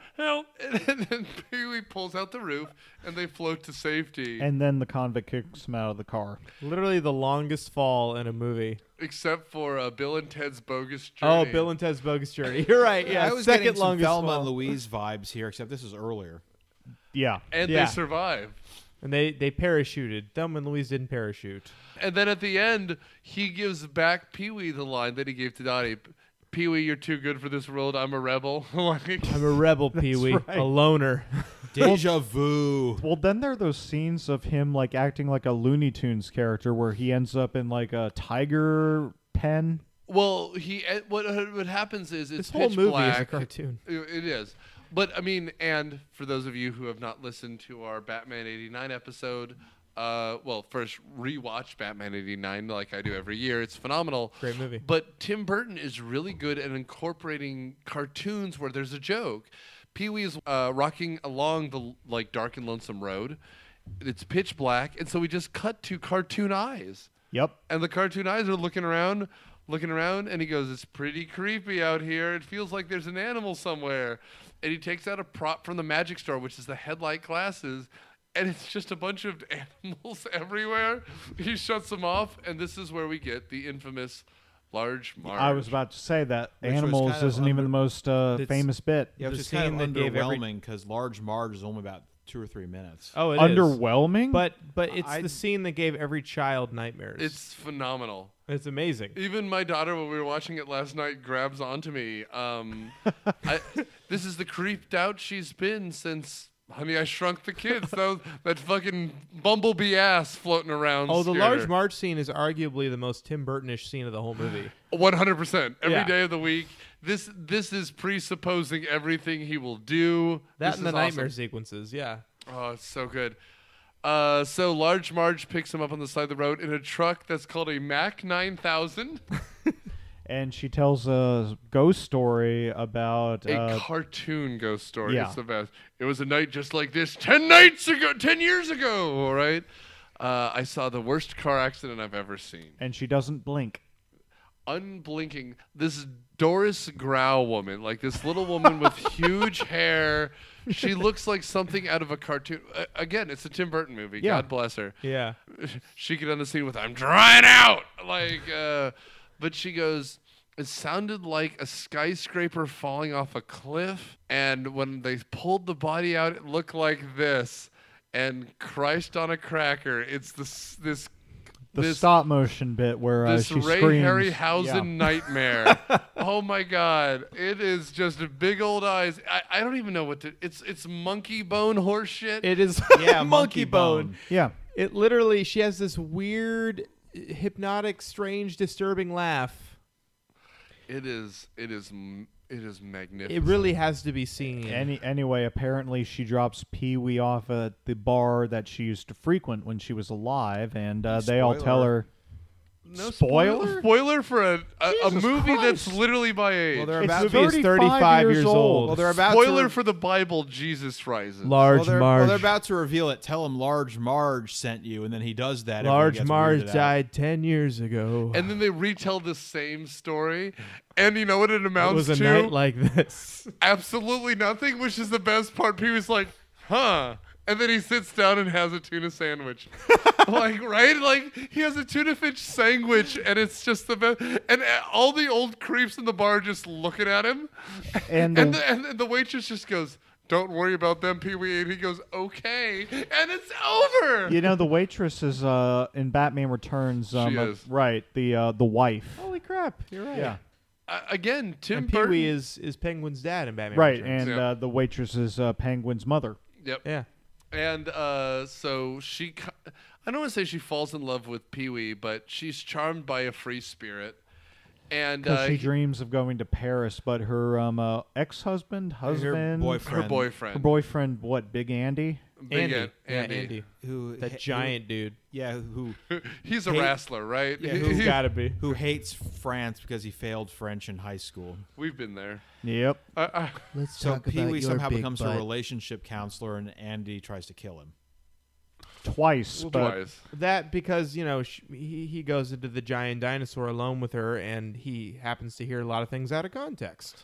And then Pee-wee pulls out the roof, and they float to safety. And then the convict kicks him out of the car. Literally the longest fall in a movie. Except for Bill and Ted's Bogus Journey. Oh, Bill and Ted's Bogus Journey. You're right. Yeah, I was second getting some longest Thelma fall. and Louise vibes here, except this is earlier. Yeah. And Yeah. they survive. And they parachuted. Thelma and Louise didn't parachute. And then at the end, he gives back Pee-wee the line that he gave to Dottie. "Pee-wee, you're too good for this world. I'm a rebel." Like, I'm a rebel, Pee-wee. right. A loner. Deja vu. Well, then there are those scenes of him like acting like a Looney Tunes character where he ends up in like a tiger pen. well, what happens is it's This whole pitch movie black. is a cartoon. It is. But, I mean, and for those of you who have not listened to our Batman 89 episode, first rewatch Batman 89 like I do every year. It's phenomenal. Great movie. But Tim Burton is really good at incorporating cartoons where there's a joke. Pee-wee is rocking along the like dark and lonesome road. It's pitch black, and so we just cut to cartoon eyes. Yep. And the cartoon eyes are looking around, and he goes, "It's pretty creepy out here. It feels like there's an animal somewhere." And he takes out a prop from the magic store, which is the headlight glasses, and it's just a bunch of animals everywhere. He shuts them off, and this is where we get the infamous Large Marge. I was about to say that Which was animals kind of isn't even the most famous bit. Yeah, The which is kind scene of that gave every- underwhelming because Large Marge is only about 2 or 3 minutes. Oh, it is. Underwhelming? But it's I- the scene that gave every child nightmares. It's phenomenal. It's amazing. Even my daughter, when we were watching it last night, grabs onto me. This is the creeped out she's been since Honey, I Shrunk the Kids. that fucking bumblebee ass floating around. Oh, the scared Large her. Marge scene is arguably the most Tim Burton-ish scene of the whole movie. 100%. Every day Yeah. of the week. This is presupposing everything he will do. That This and the is nightmare awesome. sequences, yeah. Oh, it's so good. So Large Marge picks him up on the side of the road in a truck that's called a Mack 9000. and she tells a ghost story about A cartoon ghost story. yeah. It's the best. It was a night just like this 10 years ago, all right? I saw the worst car accident I've ever seen. and she doesn't blink. unblinking. This Doris Grau woman, like this little woman with huge hair. She looks like something out of a cartoon. Again, it's a Tim Burton movie. Yeah. God bless her. Yeah. She could end the scene with "I'm drying out," but she goes. It sounded like a skyscraper falling off a cliff, and when they pulled the body out, it looked like this. And Christ on a cracker, it's this stop motion bit where this she Ray screams. Harryhausen nightmare. Oh my God! It is just big old eyes. I don't even know what to. It's monkey bone horse shit. It is Yeah, monkey bone. Yeah. It literally, she has this weird, hypnotic, strange, disturbing laugh. It is magnificent. It really has to be seen. Anyway, apparently she drops Pee-wee off at the bar that she used to frequent when she was alive, and they all tell her. No Spoiler? spoiler for a Jesus movie that's Christ. literally my age. Well, they're It's about This movie is 35 years old. Well, they're about Spoiler to for the Bible, Jesus rises. Large Marge. they're about to reveal it. Tell him Large Marge sent you, and then he does that. Everyone Large gets Marge weirded out. died 10 years ago. And then they retell the same story, and you know what it it amounts was a to? night like this. Absolutely nothing, which is the best part. Pee Wee's like, huh. And then he sits down and has a tuna sandwich. Like, right? Like, he has a tuna fish sandwich, and it's just the best. And all the old creeps in the bar are just looking at him. And And the waitress just goes, don't worry about them, Pee Wee. And he goes, okay. And it's over. You know, the waitress is in Batman Returns. She is. Right, the wife. Holy crap, you're right. Yeah. Again, Tim And Burton. Pee-wee is Penguin's dad in Batman Right, Returns. and Yeah. the waitress is Penguin's mother. Yep. Yeah. And so I don't want to say she falls in love with Pee Wee, but she's charmed by a free spirit. And Because she dreams of going to Paris, but her ex-husband, husband, boyfriend. her boyfriend. her boyfriend, what, Big Andy? Big Andy. Andy. Yeah, Andy. who That giant dude. who He's a Hey- wrestler, right? Yeah, Who's gotta be. who hates France because he failed French in high school. We've been there. Yep. Let's So Pee Wee somehow becomes a relationship counselor, and Andy tries to kill him. Twice, but Twice. That because, you know, he goes into the giant dinosaur alone with her, and he happens to hear a lot of things out of context.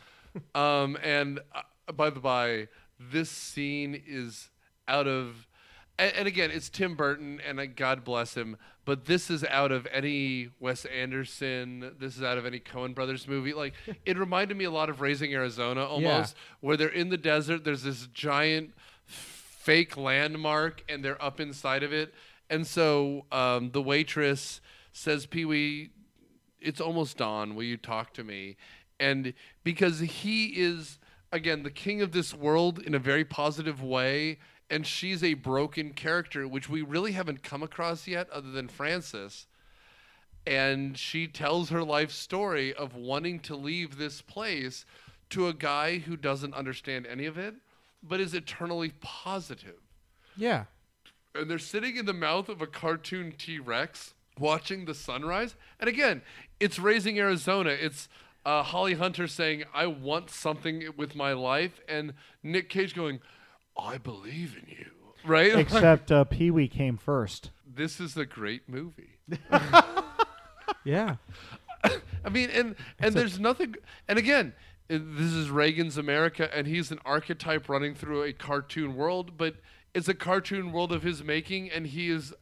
And by the by, this scene is out of, and again, it's Tim Burton, and God bless him, but this is out of any Wes Anderson, this is out of any Coen Brothers movie. Like, it reminded me a lot of Raising Arizona almost, where they're in the desert, there's this giant fake landmark, and they're up inside of it. And so the waitress says, Pee Wee, it's almost dawn. Will you talk to me? And because he is, again, the king of this world in a very positive way, and she's a broken character, which we really haven't come across yet other than Frances. And she tells her life story of wanting to leave this place to a guy who doesn't understand any of it, but is eternally positive. Yeah. And they're sitting in the mouth of a cartoon T-Rex watching the sunrise. And again, it's Raising Arizona. It's Holly Hunter saying, I want something with my life. And Nick Cage going, I believe in you. Right? except Pee-wee came first. This is a great movie. Yeah. I mean, and there's nothing. And again, this is Reagan's America, and he's an archetype running through a cartoon world, but it's a cartoon world of his making, and he is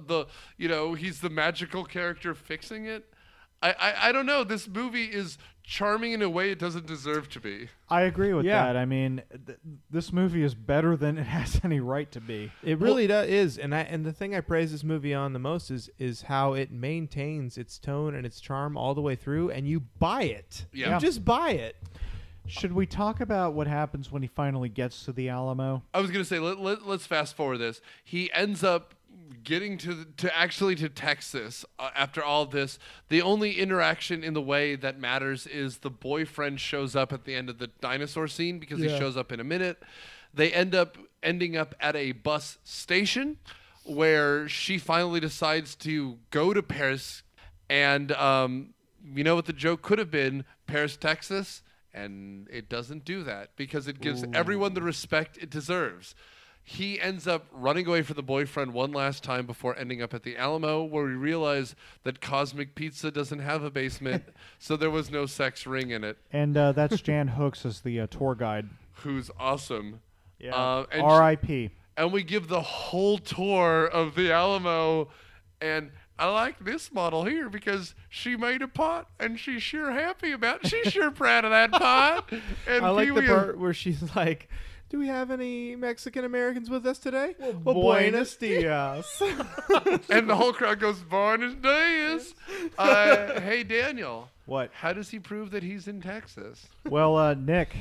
he's the magical character fixing it. I don't know. This movie is charming in a way it doesn't deserve to be. I agree with Yeah. that. I mean, this movie is better than it has any right to be. It really is, and the thing I praise this movie on the most is how it maintains its tone and its charm all the way through, and you buy it. Yeah. You just buy it. Should we talk about what happens when he finally gets to the Alamo? I was gonna say let's fast forward this. He ends up getting to Texas after all of this. The only interaction in the way that matters is the boyfriend shows up at the end of the dinosaur scene because he shows up in a minute. They ending up at a bus station where she finally decides to go to Paris, and you know what the joke could have been? Paris, Texas. And it doesn't do that because it gives everyone the respect it deserves. he ends up running away from the boyfriend one last time before ending up at the Alamo, where we realize that Cosmic Pizza doesn't have a basement, so there was no sex ring in it. And that's Jan Hooks as the tour guide. Who's awesome. Yeah. And R.I.P. And we give the whole tour of the Alamo, and I like this model here because she made a pot and she's sure happy about it. She's sure proud of that pot. And I like the Pee-wee- part where she's like, "Do we have any Mexican Americans with us today?" Well, buenos dias. and the whole crowd goes, Buenos dias. Hey, Daniel. What? How does he prove that he's in Texas? Well, Nick,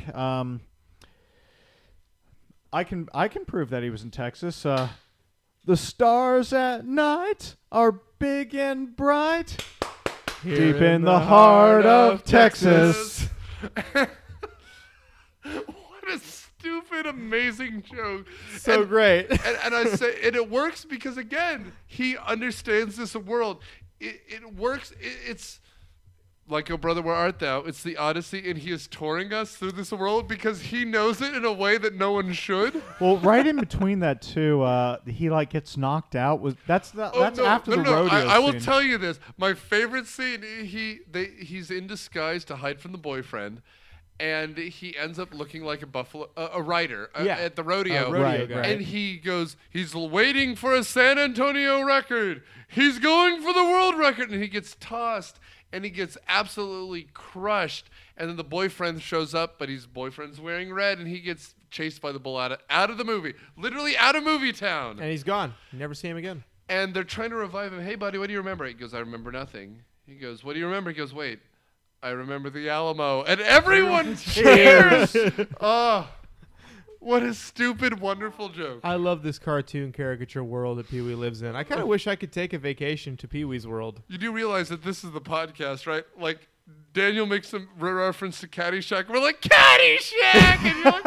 I can prove that he was in Texas. The stars at night are big and bright. Deep in the heart of Texas. What a stupid, amazing joke. So great. And I say, and it works because, again, he understands this world. It works. It's like, "Oh, brother, where art thou?" It's the Odyssey, and he is touring us through this world because he knows it in a way that no one should. Well, right in between that too, he like gets knocked out. That's after the rodeo I will scene. tell you this. My favorite scene, he's in disguise to hide from the boyfriend, and he ends up looking like a rider at the rodeo. Rodeo Right, guy. right. And he goes, he's waiting for a San Antonio record. He's going for the world record. And he gets tossed, and he gets absolutely crushed. And then the boyfriend shows up, but his boyfriend's wearing red, and he gets chased by the bull out of the movie. Literally out of movie town. And he's gone. You never see him again. And they're trying to revive him. "Hey, buddy, what do you remember?" He goes, "I remember nothing." He goes, "What do you remember?" He goes, "Wait, I remember the Alamo." And everyone cheers. Oh, what a stupid, wonderful joke. I love this cartoon caricature world that Pee-wee lives in. I kind of wish I could take a vacation to Pee-wee's world. You do realize that this is the podcast, right? Like, Daniel makes some reference to Caddyshack. We're like, Caddyshack! And you're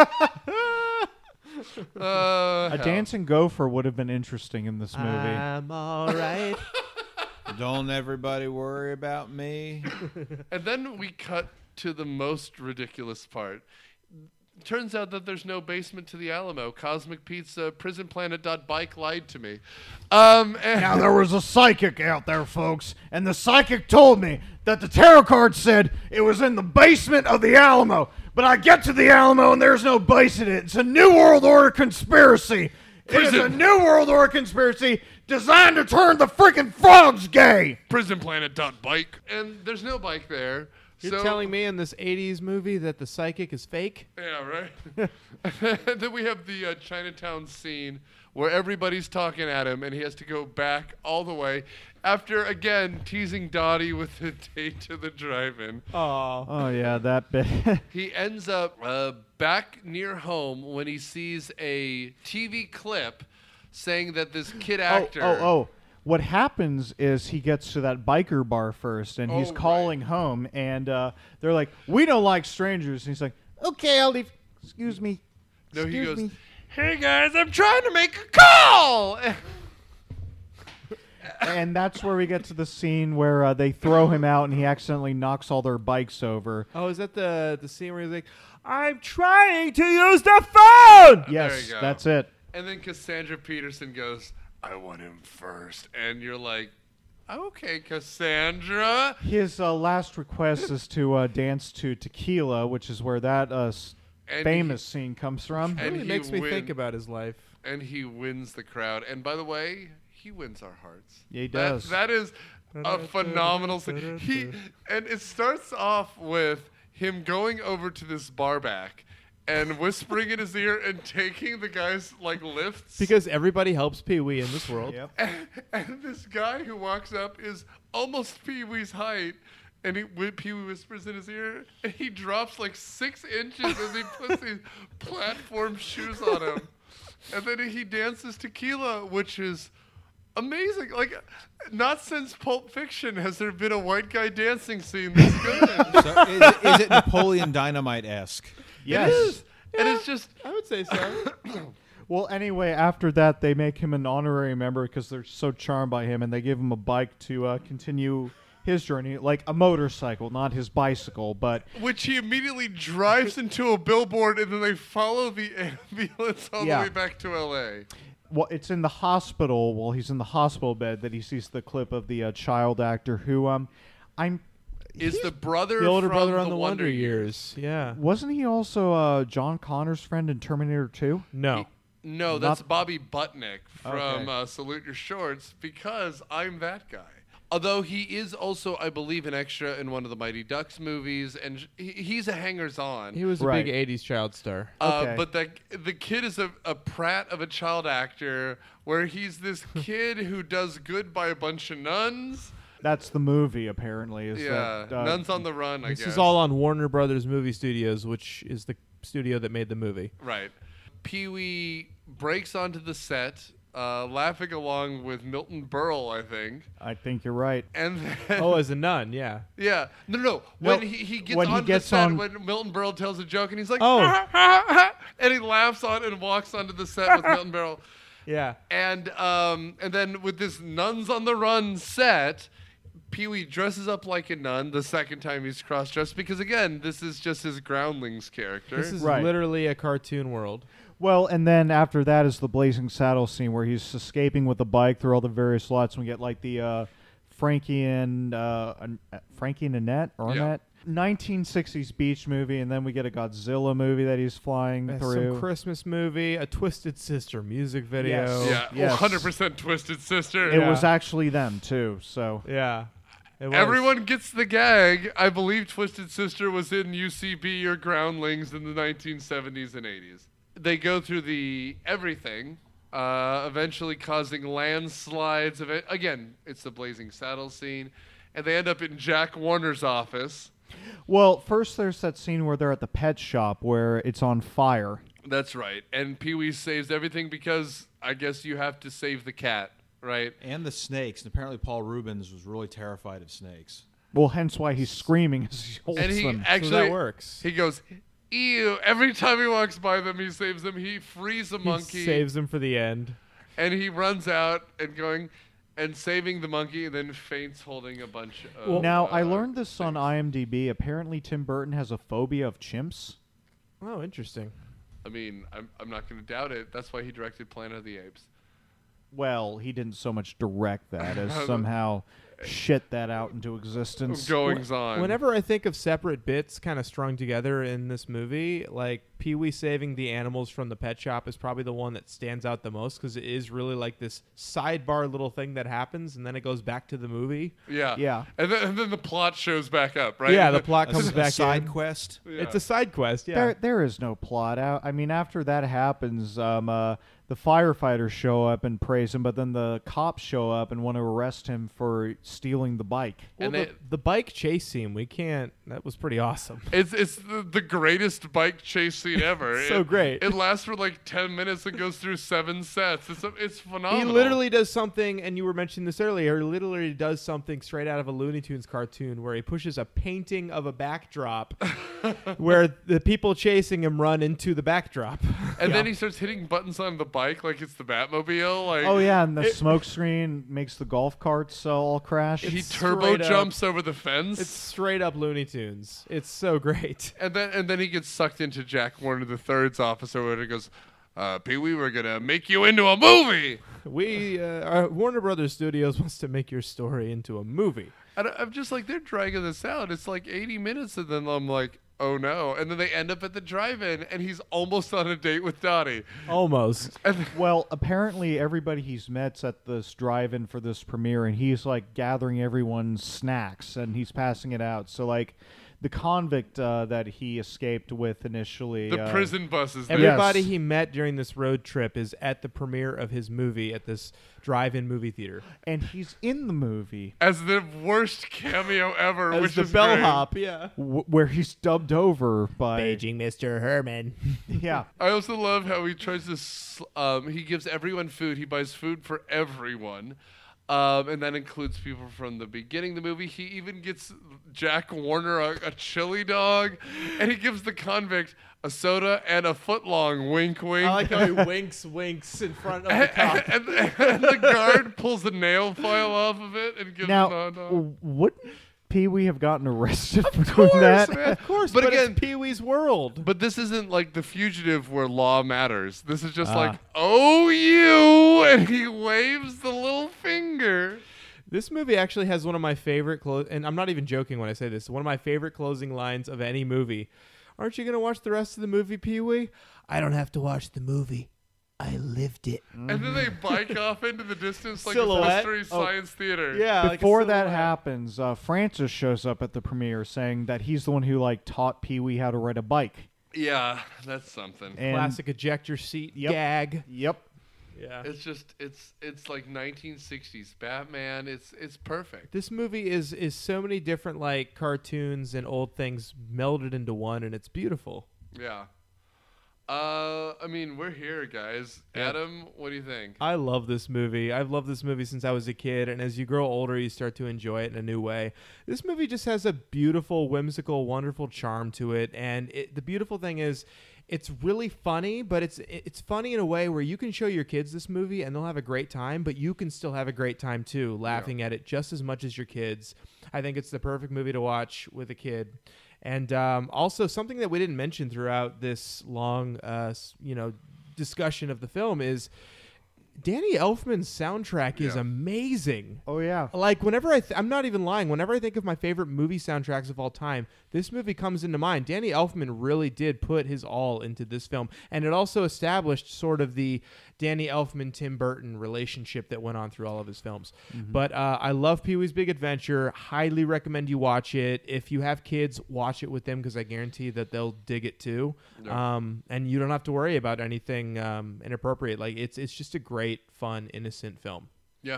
like, A hell. dancing gopher would have been interesting in this movie. I'm all right. Don't everybody worry about me. And then we cut to the most ridiculous part. Turns out that there's no basement to the Alamo. Cosmic Pizza, PrisonPlanet.bike lied to me. And Now, there was a psychic out there, folks, and the psychic told me that the tarot card said it was in the basement of the Alamo. But I get to the Alamo, and there's no base in it. It's a New World Order conspiracy. It is a Prison. New World Order conspiracy designed to turn the freaking frogs gay. PrisonPlanet.bike. And there's no bike there. You're telling me in this 80s movie that the psychic is fake? Yeah, right? And then we have the Chinatown scene where everybody's talking at him, and he has to go back all the way after, again, teasing Dottie with the date to the drive-in. Oh. Oh, yeah, that bit. He ends up back near home when he sees a TV clip saying that this kid actor... Oh. What happens is he gets to that biker bar first, and he's Oh, calling home, and they're like, "We don't like strangers." And he's like, "Okay, I'll leave. Excuse me." No, he Excuse goes, me. "Hey, guys, I'm trying to make a call!" And that's where we get to the scene where they throw him out, and he accidentally knocks all their bikes over. Oh, is that the scene where he's like, "I'm trying to use the phone"? Yes, you go. that's it. And then Cassandra Peterson goes, "I want him first." And you're like, "Okay, Cassandra." His last request is to dance to Tequila, which is where that And famous scene comes from. It And really he makes me win- think think about his life. And he wins the crowd. And by the way, he wins our hearts. Yeah, he does. That is a phenomenal scene. And it starts off with him going over to this bar back and whispering in his ear and taking the guy's lifts. Because everybody helps Pee-wee in this world. Yep. And this guy who walks up is almost Pee-wee's height. And Pee-wee whispers in his ear, and he drops 6 inches as he puts these platform shoes on him. And then he dances Tequila, which is amazing. Not since Pulp Fiction has there been a white guy dancing scene this good. So is it Napoleon Dynamite-esque? Yes. It is. And it's just, I would say so. Well, anyway, after that, they make him an honorary member because they're so charmed by him, and they give him a bike to continue his journey, like a motorcycle, not his bicycle, but Which he immediately drives into a billboard, and then they follow the ambulance all the Yeah. way back to L.A. well, it's in the hospital. While he's in the hospital bed, that he sees the clip of the child actor who, Is the brother The older from brother on the the Wonder Years. Yeah. wasn't he also John Connor's friend in Terminator 2? No. No, that's Bobby Butnick from Okay. Salute Your Shorts, because I'm that guy. Although he is also, I believe, an extra in one of the Mighty Ducks movies, and he's a hangers-on. He was a Right. big 80s child star. Okay. But the kid is a prat of a child actor, where he's this kid who does good by a bunch of nuns. That's the movie, apparently. Is Yeah, that, Nuns on the Run, I This guess. is all on Warner Brothers Movie Studios, which is the studio that made the movie. Right. Pee-wee breaks onto the set, laughing along with Milton Berle, I think. I think you're right. And then, Oh, as a nun, yeah. yeah. No. No, When he gets when he on gets the set, on- when Milton Berle tells a joke, and he's like, Oh. and he laughs on and walks onto the set with Milton Berle. Yeah. And then with this Nuns on the Run set, Pee-wee dresses up like a nun the second time he's cross-dressed, because, again, this is just his Groundlings character. This is Right. literally a cartoon world. Well, and then after that is the Blazing Saddles scene where he's escaping with the bike through all the various lots. And we get like the Frankie and Annette, or Yeah. Annette, 1960s beach movie, and then we get a Godzilla movie that he's flying through. Some Christmas movie, a Twisted Sister music video. Yes. Yeah, Yes. 100% Twisted Sister. It was actually them too. So Yeah. It was. Everyone gets the gag. I believe Twisted Sister was in UCB or Groundlings in the 1970s and 80s. They go through the everything, eventually causing landslides. Again, it's the Blazing Saddles scene. And they end up in Jack Warner's office. well, first there's that scene where they're at the pet shop where it's on fire. That's right. And Pee-wee saves everything because I guess you have to save the cat, right? And the snakes. And apparently Paul Rubens was really terrified of snakes. Well, hence why he's screaming as he holds And he them. actually So that works. He goes, ew. Every time he walks by them, he saves them. He frees a monkey. He saves him for the end. And he runs out and going and saving the monkey, and then faints holding a bunch of. Now, I learned this on IMDb. Apparently, Tim Burton has a phobia of chimps. Oh, interesting. I mean, I'm not going to doubt it. That's why he directed Planet of the Apes. Well, he didn't so much direct that as somehow shit that out into existence. Goings on. Whenever I think of separate bits kind of strung together in this movie, like Pee-wee saving the animals from the pet shop is probably the one that stands out the most because it is really like this sidebar little thing that happens and then it goes back to the movie. Yeah. Yeah. And then the plot shows back up, right? Yeah, the plot comes A back side in. quest. Yeah. It's a side quest, yeah. There is no plot out. I mean, after that happens, the firefighters show up and praise him, but then the cops show up and want to arrest him for stealing the bike. Well, And the bike chase scene, that was pretty awesome. It's the greatest bike chase scene ever. So great. It lasts for like 10 minutes and goes through 7 sets. It's phenomenal. He literally does something, and you were mentioning this earlier, he literally does something straight out of a Looney Tunes cartoon where he pushes a painting of a backdrop where the people chasing him run into the backdrop. And then he starts hitting buttons on the bike like it's the Batmobile. Like Oh yeah, and the smoke screen makes the golf carts all crash. he It's turbo straight up- jumps over the fence. It's straight up Looney Tunes. It's so great. And then he gets sucked into Jack Warner III's office or whatever. He goes, Pee-wee, we're gonna make you into a movie. Our Warner Brothers Studios wants to make your story into a movie. And I'm just like, they're dragging this out. It's like 80 minutes, and then I'm like, oh no. And then they end up at the drive-in, and he's almost on a date with Dottie. Almost. Well, apparently everybody he's met's at this drive-in for this premiere, and he's like gathering everyone's snacks and he's passing it out. So like the convict that he escaped with initially, The prison bus is there. Everybody Yes. he met during this road trip is at the premiere of his movie at this drive-in movie theater. and he's in the movie As the worst cameo ever, As which the is bellhop, great. yeah. where he's dubbed over by Mr. Herman. yeah. I also love how he tries to. He gives everyone food. He buys food for everyone. And that includes people from the beginning of the movie. He even gets Jack Warner a chili dog, and he gives the convict a soda and a footlong. Wink, wink. I like how he winks in front of the cop. and the guard pulls the nail file off of it and gives him a hot Now, dog. wouldn't Pee Wee have gotten arrested for doing that? Of course, But but again- it's Pee-wee's world. But this isn't like The Fugitive where law matters. This is just like, oh, you, and he waves the little finger. This movie actually has one of my favorite and I'm not even joking when I say this. One of my favorite closing lines of any movie. Aren't you going to watch the rest of the movie, Pee-wee? I don't have to watch the movie. I lived it. And then they bike off into the distance like Silhouette. a Mystery Science Theater. Yeah. like a Before that silhouette. happens, Francis shows up at the premiere saying that he's the one who like taught Pee Wee how to ride a bike. Yeah, that's something. And Classic ejector seat Yep. gag. Yep. Yeah. It's just it's like 1960s Batman. It's perfect. This movie is so many different like cartoons and old things melded into one, and it's beautiful. Yeah. I mean, we're here, guys. Adam, what do you think? I love this movie. I've loved this movie since I was a kid, and as you grow older, you start to enjoy it in a new way. This movie just has a beautiful, whimsical, wonderful charm to it, and the beautiful thing is, it's really funny, but it's funny in a way where you can show your kids this movie and they'll have a great time, but you can still have a great time too, laughing at it just as much as your kids. I think it's the perfect movie to watch with a kid. And also something that we didn't mention throughout this long, discussion of the film is Danny Elfman's soundtrack is Yeah. amazing. Oh yeah. Like whenever I'm not even lying. Whenever I think of my favorite movie soundtracks of all time, this movie comes into mind. Danny Elfman really did put his all into this film, and it also established sort of the Danny Elfman Tim Burton relationship that went on through all of his films. But I love Pee-wee's Big Adventure. Highly recommend you watch it. If you have kids, watch it with them because I guarantee that they'll dig it too. Yeah. And you don't have to worry about anything inappropriate. Like it's just a great, fun, innocent film. Yeah.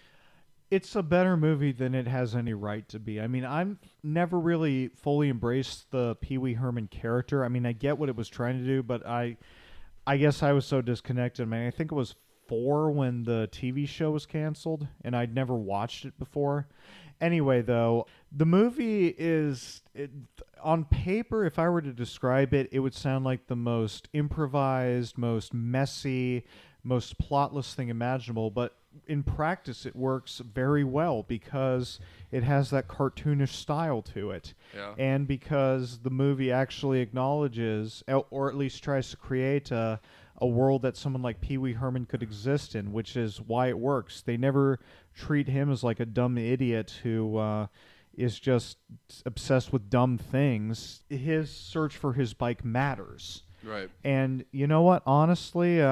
It's a better movie than it has any right to be. I mean, I've never really fully embraced the Pee Wee Herman character. I mean, I get what it was trying to do, but I guess I was so disconnected. I mean, I think it was 4 when the TV show was canceled, and I'd never watched it before. Anyway, though, the movie is, on paper, if I were to describe it, it would sound like the most improvised, most messy, most plotless thing imaginable, but in practice it works very well because it has that cartoonish style to it. Yeah. And because the movie actually acknowledges, or at least tries to create a world that someone like Pee Wee Herman could exist in, which is why it works. They never treat him as like a dumb idiot who is just obsessed with dumb things. His search for his bike matters. Right. And you know what? Honestly,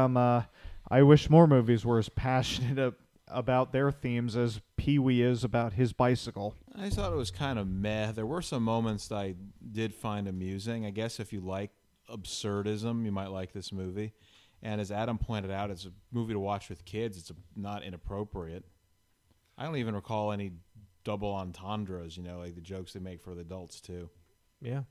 I wish more movies were as passionate about their themes as Pee-wee is about his bicycle. I thought it was kind of meh. There were some moments that I did find amusing. I guess if you like absurdism, you might like this movie. And as Adam pointed out, it's a movie to watch with kids. It's not inappropriate. I don't even recall any double entendres, like the jokes they make for the adults, too. Yeah.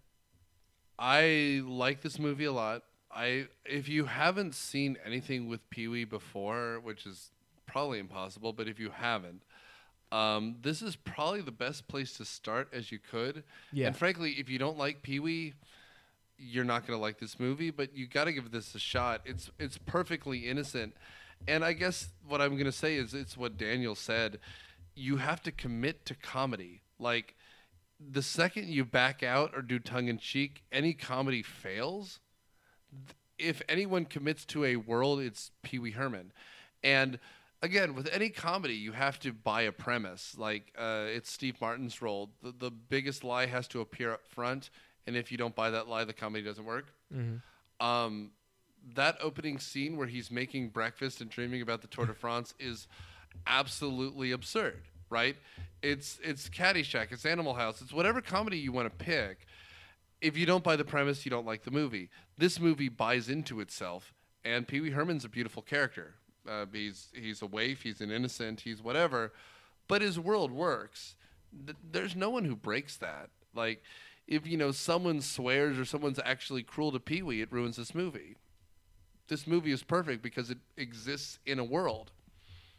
I like this movie a lot. If you haven't seen anything with Pee-wee before, which is probably impossible, but if you haven't, this is probably the best place to start as you could. Yeah. And frankly, if you don't like Pee-wee, you're not going to like this movie, but you got to give this a shot. It's perfectly innocent. And I guess what I'm going to say is it's what Daniel said. You have to commit to comedy. Like, the second you back out or do tongue-in-cheek, any comedy fails. If anyone commits to a world, it's Pee Wee Herman. And again, with any comedy, you have to buy a premise. Like, it's Steve Martin's role. The biggest lie has to appear up front, and if you don't buy that lie, the comedy doesn't work. Mm-hmm. That opening scene where he's making breakfast and dreaming about the Tour de France is absolutely absurd, right? It's Caddyshack, it's Animal House, it's whatever comedy you want to pick. If you don't buy the premise, you don't like the movie. This movie buys into itself, and Pee Wee Herman's a beautiful character. He's a waif, he's an innocent, he's whatever, but his world works. There's no one who breaks that. Like, if someone swears or someone's actually cruel to Pee Wee, it ruins this movie. This movie is perfect because it exists in a world.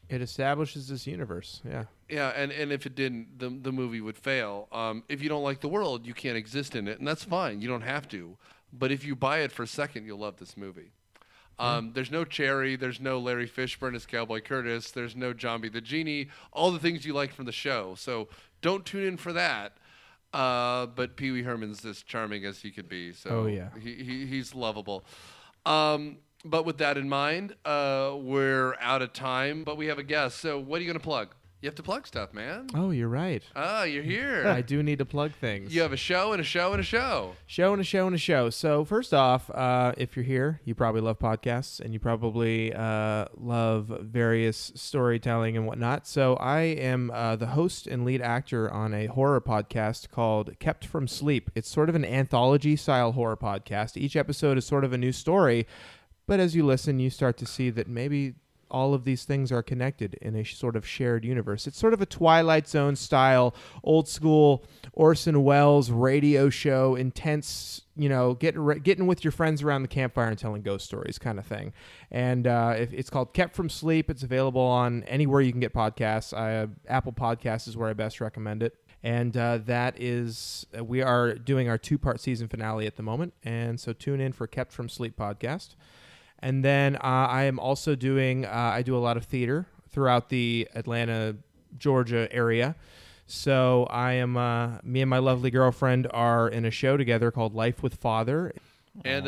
It establishes this universe. Yeah. Yeah, and if it didn't, the movie would fail. If you don't like the world, you can't exist in it, and that's fine. You don't have to. But if you buy it for a second, you'll love this movie. There's no Cherry. There's no Larry Fishburne as Cowboy Curtis. There's no John B. the Genie. All the things you like from the show. So don't tune in for that. But Pee Wee Herman's as charming as he could be. So Oh, yeah. he's lovable. But with that in mind, we're out of time. But we have a guest. So what are you going to plug? You have to plug stuff, man. Oh, you're right. Ah, you're here. I do need to plug things. You have a show and a show and a show. Show and a show and a show. So first off, if you're here, you probably love podcasts and you probably love various storytelling and whatnot. So I am the host and lead actor on a horror podcast called Kept from Sleep. It's sort of an anthology-style horror podcast. Each episode is sort of a new story, but as you listen, you start to see that maybe all of these things are connected in a sort of shared universe. It's sort of a Twilight Zone style, old school Orson Welles radio show, intense, getting with your friends around the campfire and telling ghost stories kind of thing. And it's called Kept from Sleep. It's available on anywhere you can get podcasts. Apple Podcasts is where I best recommend it. And we are doing our 2-part season finale at the moment. And so tune in for Kept from Sleep podcast. And then I am also doing, I do a lot of theater throughout the Atlanta, Georgia area. So I am, me and my lovely girlfriend are in a show together called Life with Father. And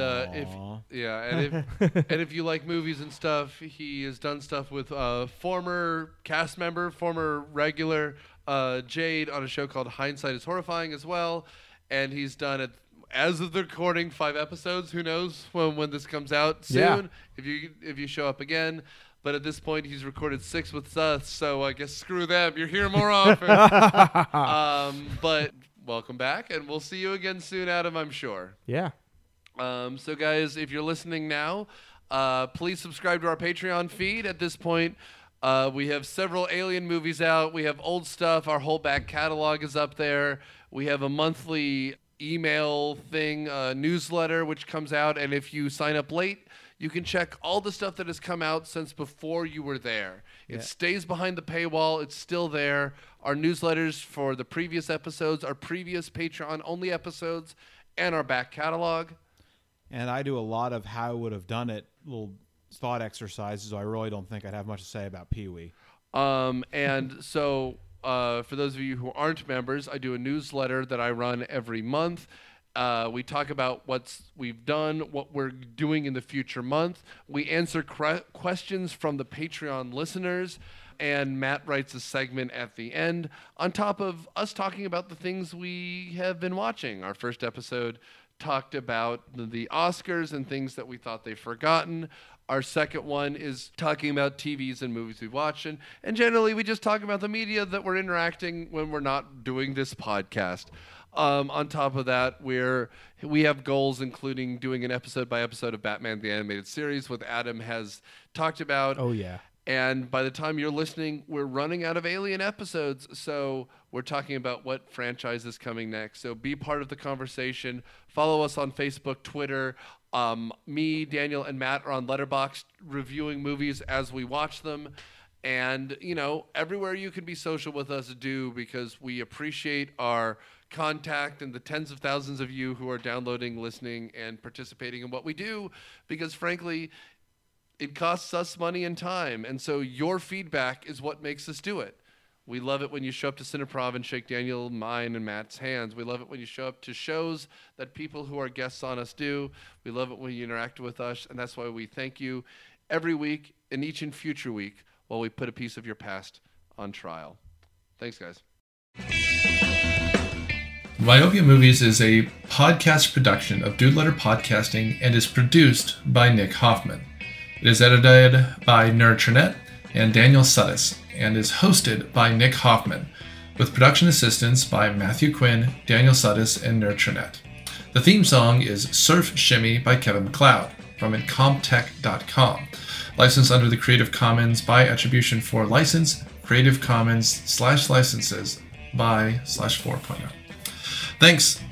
if you like movies and stuff, he has done stuff with former cast member, former regular Jade on a show called Hindsight is Horrifying as well. And he's done it. As of the recording, 5 episodes. Who knows when this comes out soon? Yeah. If you show up again, but at this point he's recorded 6 with us. So I guess screw them. You're here more often. But welcome back, and we'll see you again soon, Adam. I'm sure. Yeah. So guys, if you're listening now, please subscribe to our Patreon feed. At this point, we have several Alien movies out. We have old stuff. Our whole back catalog is up there. We have a monthly email thing, newsletter, which comes out, and if you sign up late, you can check all the stuff that has come out since before you were there. Yeah. It stays behind the paywall. It's still there. Our newsletters for the previous episodes, our previous Patreon-only episodes, and our back catalog. And I do a lot of how I would have done it, little thought exercises, so I really don't think I'd have much to say about Pee-wee. And so... for those of you who aren't members, I do a newsletter that I run every month. We talk about what we've done, what we're doing in the future month. We answer questions from the Patreon listeners, and Matt writes a segment at the end, on top of us talking about the things we have been watching. Our first episode talked about the Oscars and things that we thought they'd forgotten. Our second one is talking about TVs and movies we've watched. And generally, we just talk about the media that we're interacting when we're not doing this podcast. On top of that, we have goals, including doing an episode by episode of Batman the Animated Series, what Adam has talked about. Oh, yeah. And by the time you're listening, we're running out of Alien episodes. So we're talking about what franchise is coming next. So be part of the conversation. Follow us on Facebook, Twitter. Me, Daniel, and Matt are on Letterboxd reviewing movies as we watch them. And, everywhere you can be social with us, do, because we appreciate our contact and the tens of thousands of you who are downloading, listening, and participating in what we do. Because, frankly, it costs us money and time. And so your feedback is what makes us do it. We love it when you show up to Cineprov and shake Daniel, mine, and Matt's hands. We love it when you show up to shows that people who are guests on us do. We love it when you interact with us, and that's why we thank you every week and each and future week while we put a piece of your past on trial. Thanks, guys. Myopia Movies is a podcast production of Dude Letter Podcasting and is produced by Nick Hoffman. It is edited by Nerd Trinette and Daniel Suttis, and is hosted by Nick Hoffman, with production assistance by Matthew Quinn, Daniel Suttis, and Nerd Trinette. The theme song is Surf Shimmy by Kevin MacLeod from Incompetech.com, licensed under the Creative Commons by Attribution 4 license, Creative Commons /licenses by /4.0. Thanks.